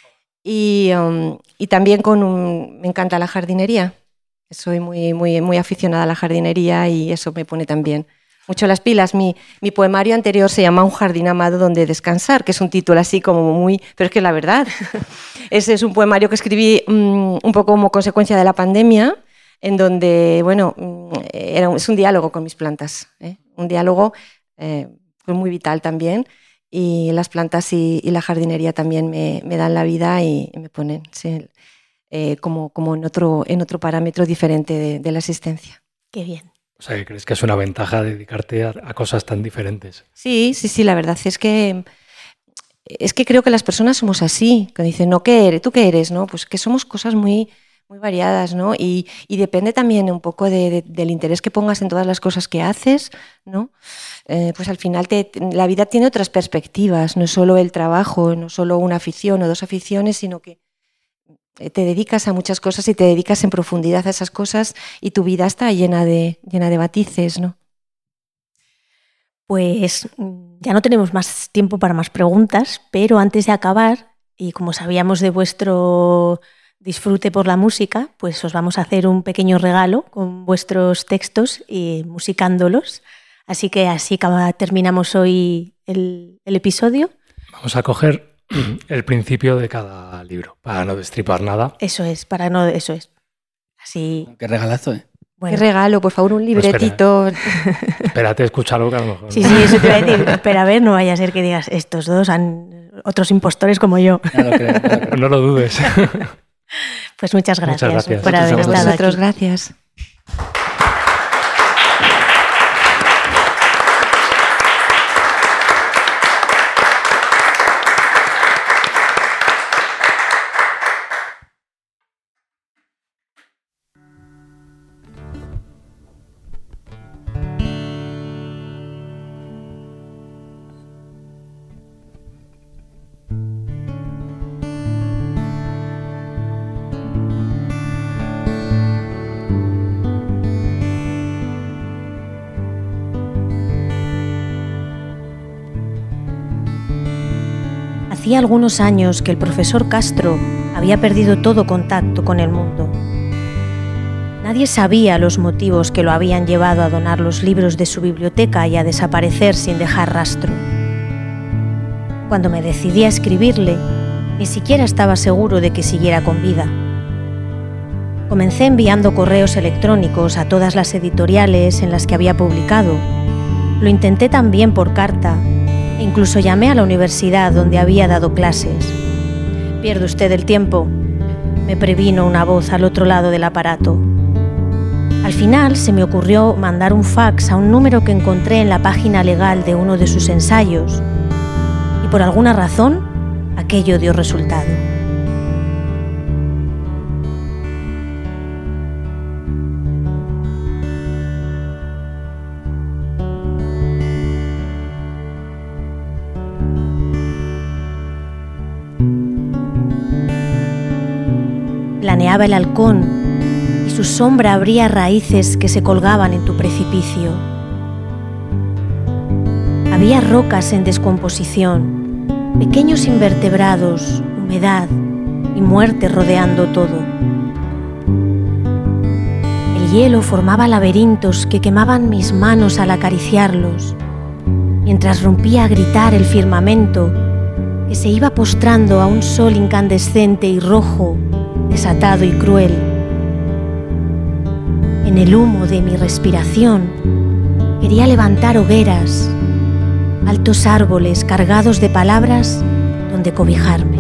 y, um, y también con un, me encanta la jardinería. Soy muy, muy, muy aficionada a la jardinería y eso me pone también mucho las pilas. Mi, mi poemario anterior se llama Un jardín amado donde descansar, que es un título así como muy... Pero es que la verdad, ese es un poemario que escribí um, un poco como consecuencia de la pandemia, en donde, bueno, era un, es un diálogo con mis plantas, ¿eh? Un diálogo eh, muy vital también, y las plantas y, y la jardinería también me, me dan la vida y me ponen sí, eh, como, como en, otro, en otro parámetro diferente de, de la existencia. Qué bien. O sea, que crees que es una ventaja dedicarte a, a cosas tan diferentes. Sí, sí, sí, la verdad es que es que creo que las personas somos así, que dicen, no, ¿qué eres? ¿Tú qué eres? ¿No? Pues que somos cosas muy... muy variadas, ¿no? Y, y depende también un poco de, de, del interés que pongas en todas las cosas que haces, ¿no? Eh, pues al final te, la vida tiene otras perspectivas, no es solo el trabajo, no es solo una afición o dos aficiones, sino que te dedicas a muchas cosas y te dedicas en profundidad a esas cosas y tu vida está llena de, llena de matices, ¿no? Pues ya no tenemos más tiempo para más preguntas, pero antes de acabar y como sabíamos de vuestro disfrute por la música, pues os vamos a hacer un pequeño regalo con vuestros textos y musicándolos. Así que así terminamos hoy el, el episodio. Vamos a coger el principio de cada libro, para no destripar nada. Eso es, para no, eso es. Así. Qué regalazo, ¿eh? Bueno. Qué regalo, por favor, un libretito. Pues espera, espérate, escúchalo que a lo mejor. Sí, sí, eso te iba a decir. Espera, a ver, no vaya a ser que digas, estos dos han otros impostores como yo. No lo creo, no lo creo. No lo dudes. Pues muchas gracias, muchas gracias. por haber Muchas estado vosotros, aquí. gracias. Hacía algunos años que el profesor Castro había perdido todo contacto con el mundo. Nadie sabía los motivos que lo habían llevado a donar los libros de su biblioteca y a desaparecer sin dejar rastro. Cuando me decidí a escribirle, ni siquiera estaba seguro de que siguiera con vida. Comencé enviando correos electrónicos a todas las editoriales en las que había publicado. Lo intenté también por carta. Incluso llamé a la universidad donde había dado clases. «Pierde usted el tiempo», me previno una voz al otro lado del aparato. Al final se me ocurrió mandar un fax a un número que encontré en la página legal de uno de sus ensayos. Y por alguna razón, aquello dio resultado. Planeaba el halcón y su sombra abría raíces que se colgaban en tu precipicio. Había rocas en descomposición, pequeños invertebrados, humedad y muerte rodeando todo. El hielo formaba laberintos que quemaban mis manos al acariciarlos, mientras rompía a gritar el firmamento que se iba postrando a un sol incandescente y rojo, desatado y cruel. En el humo de mi respiración quería levantar hogueras, altos árboles cargados de palabras donde cobijarme.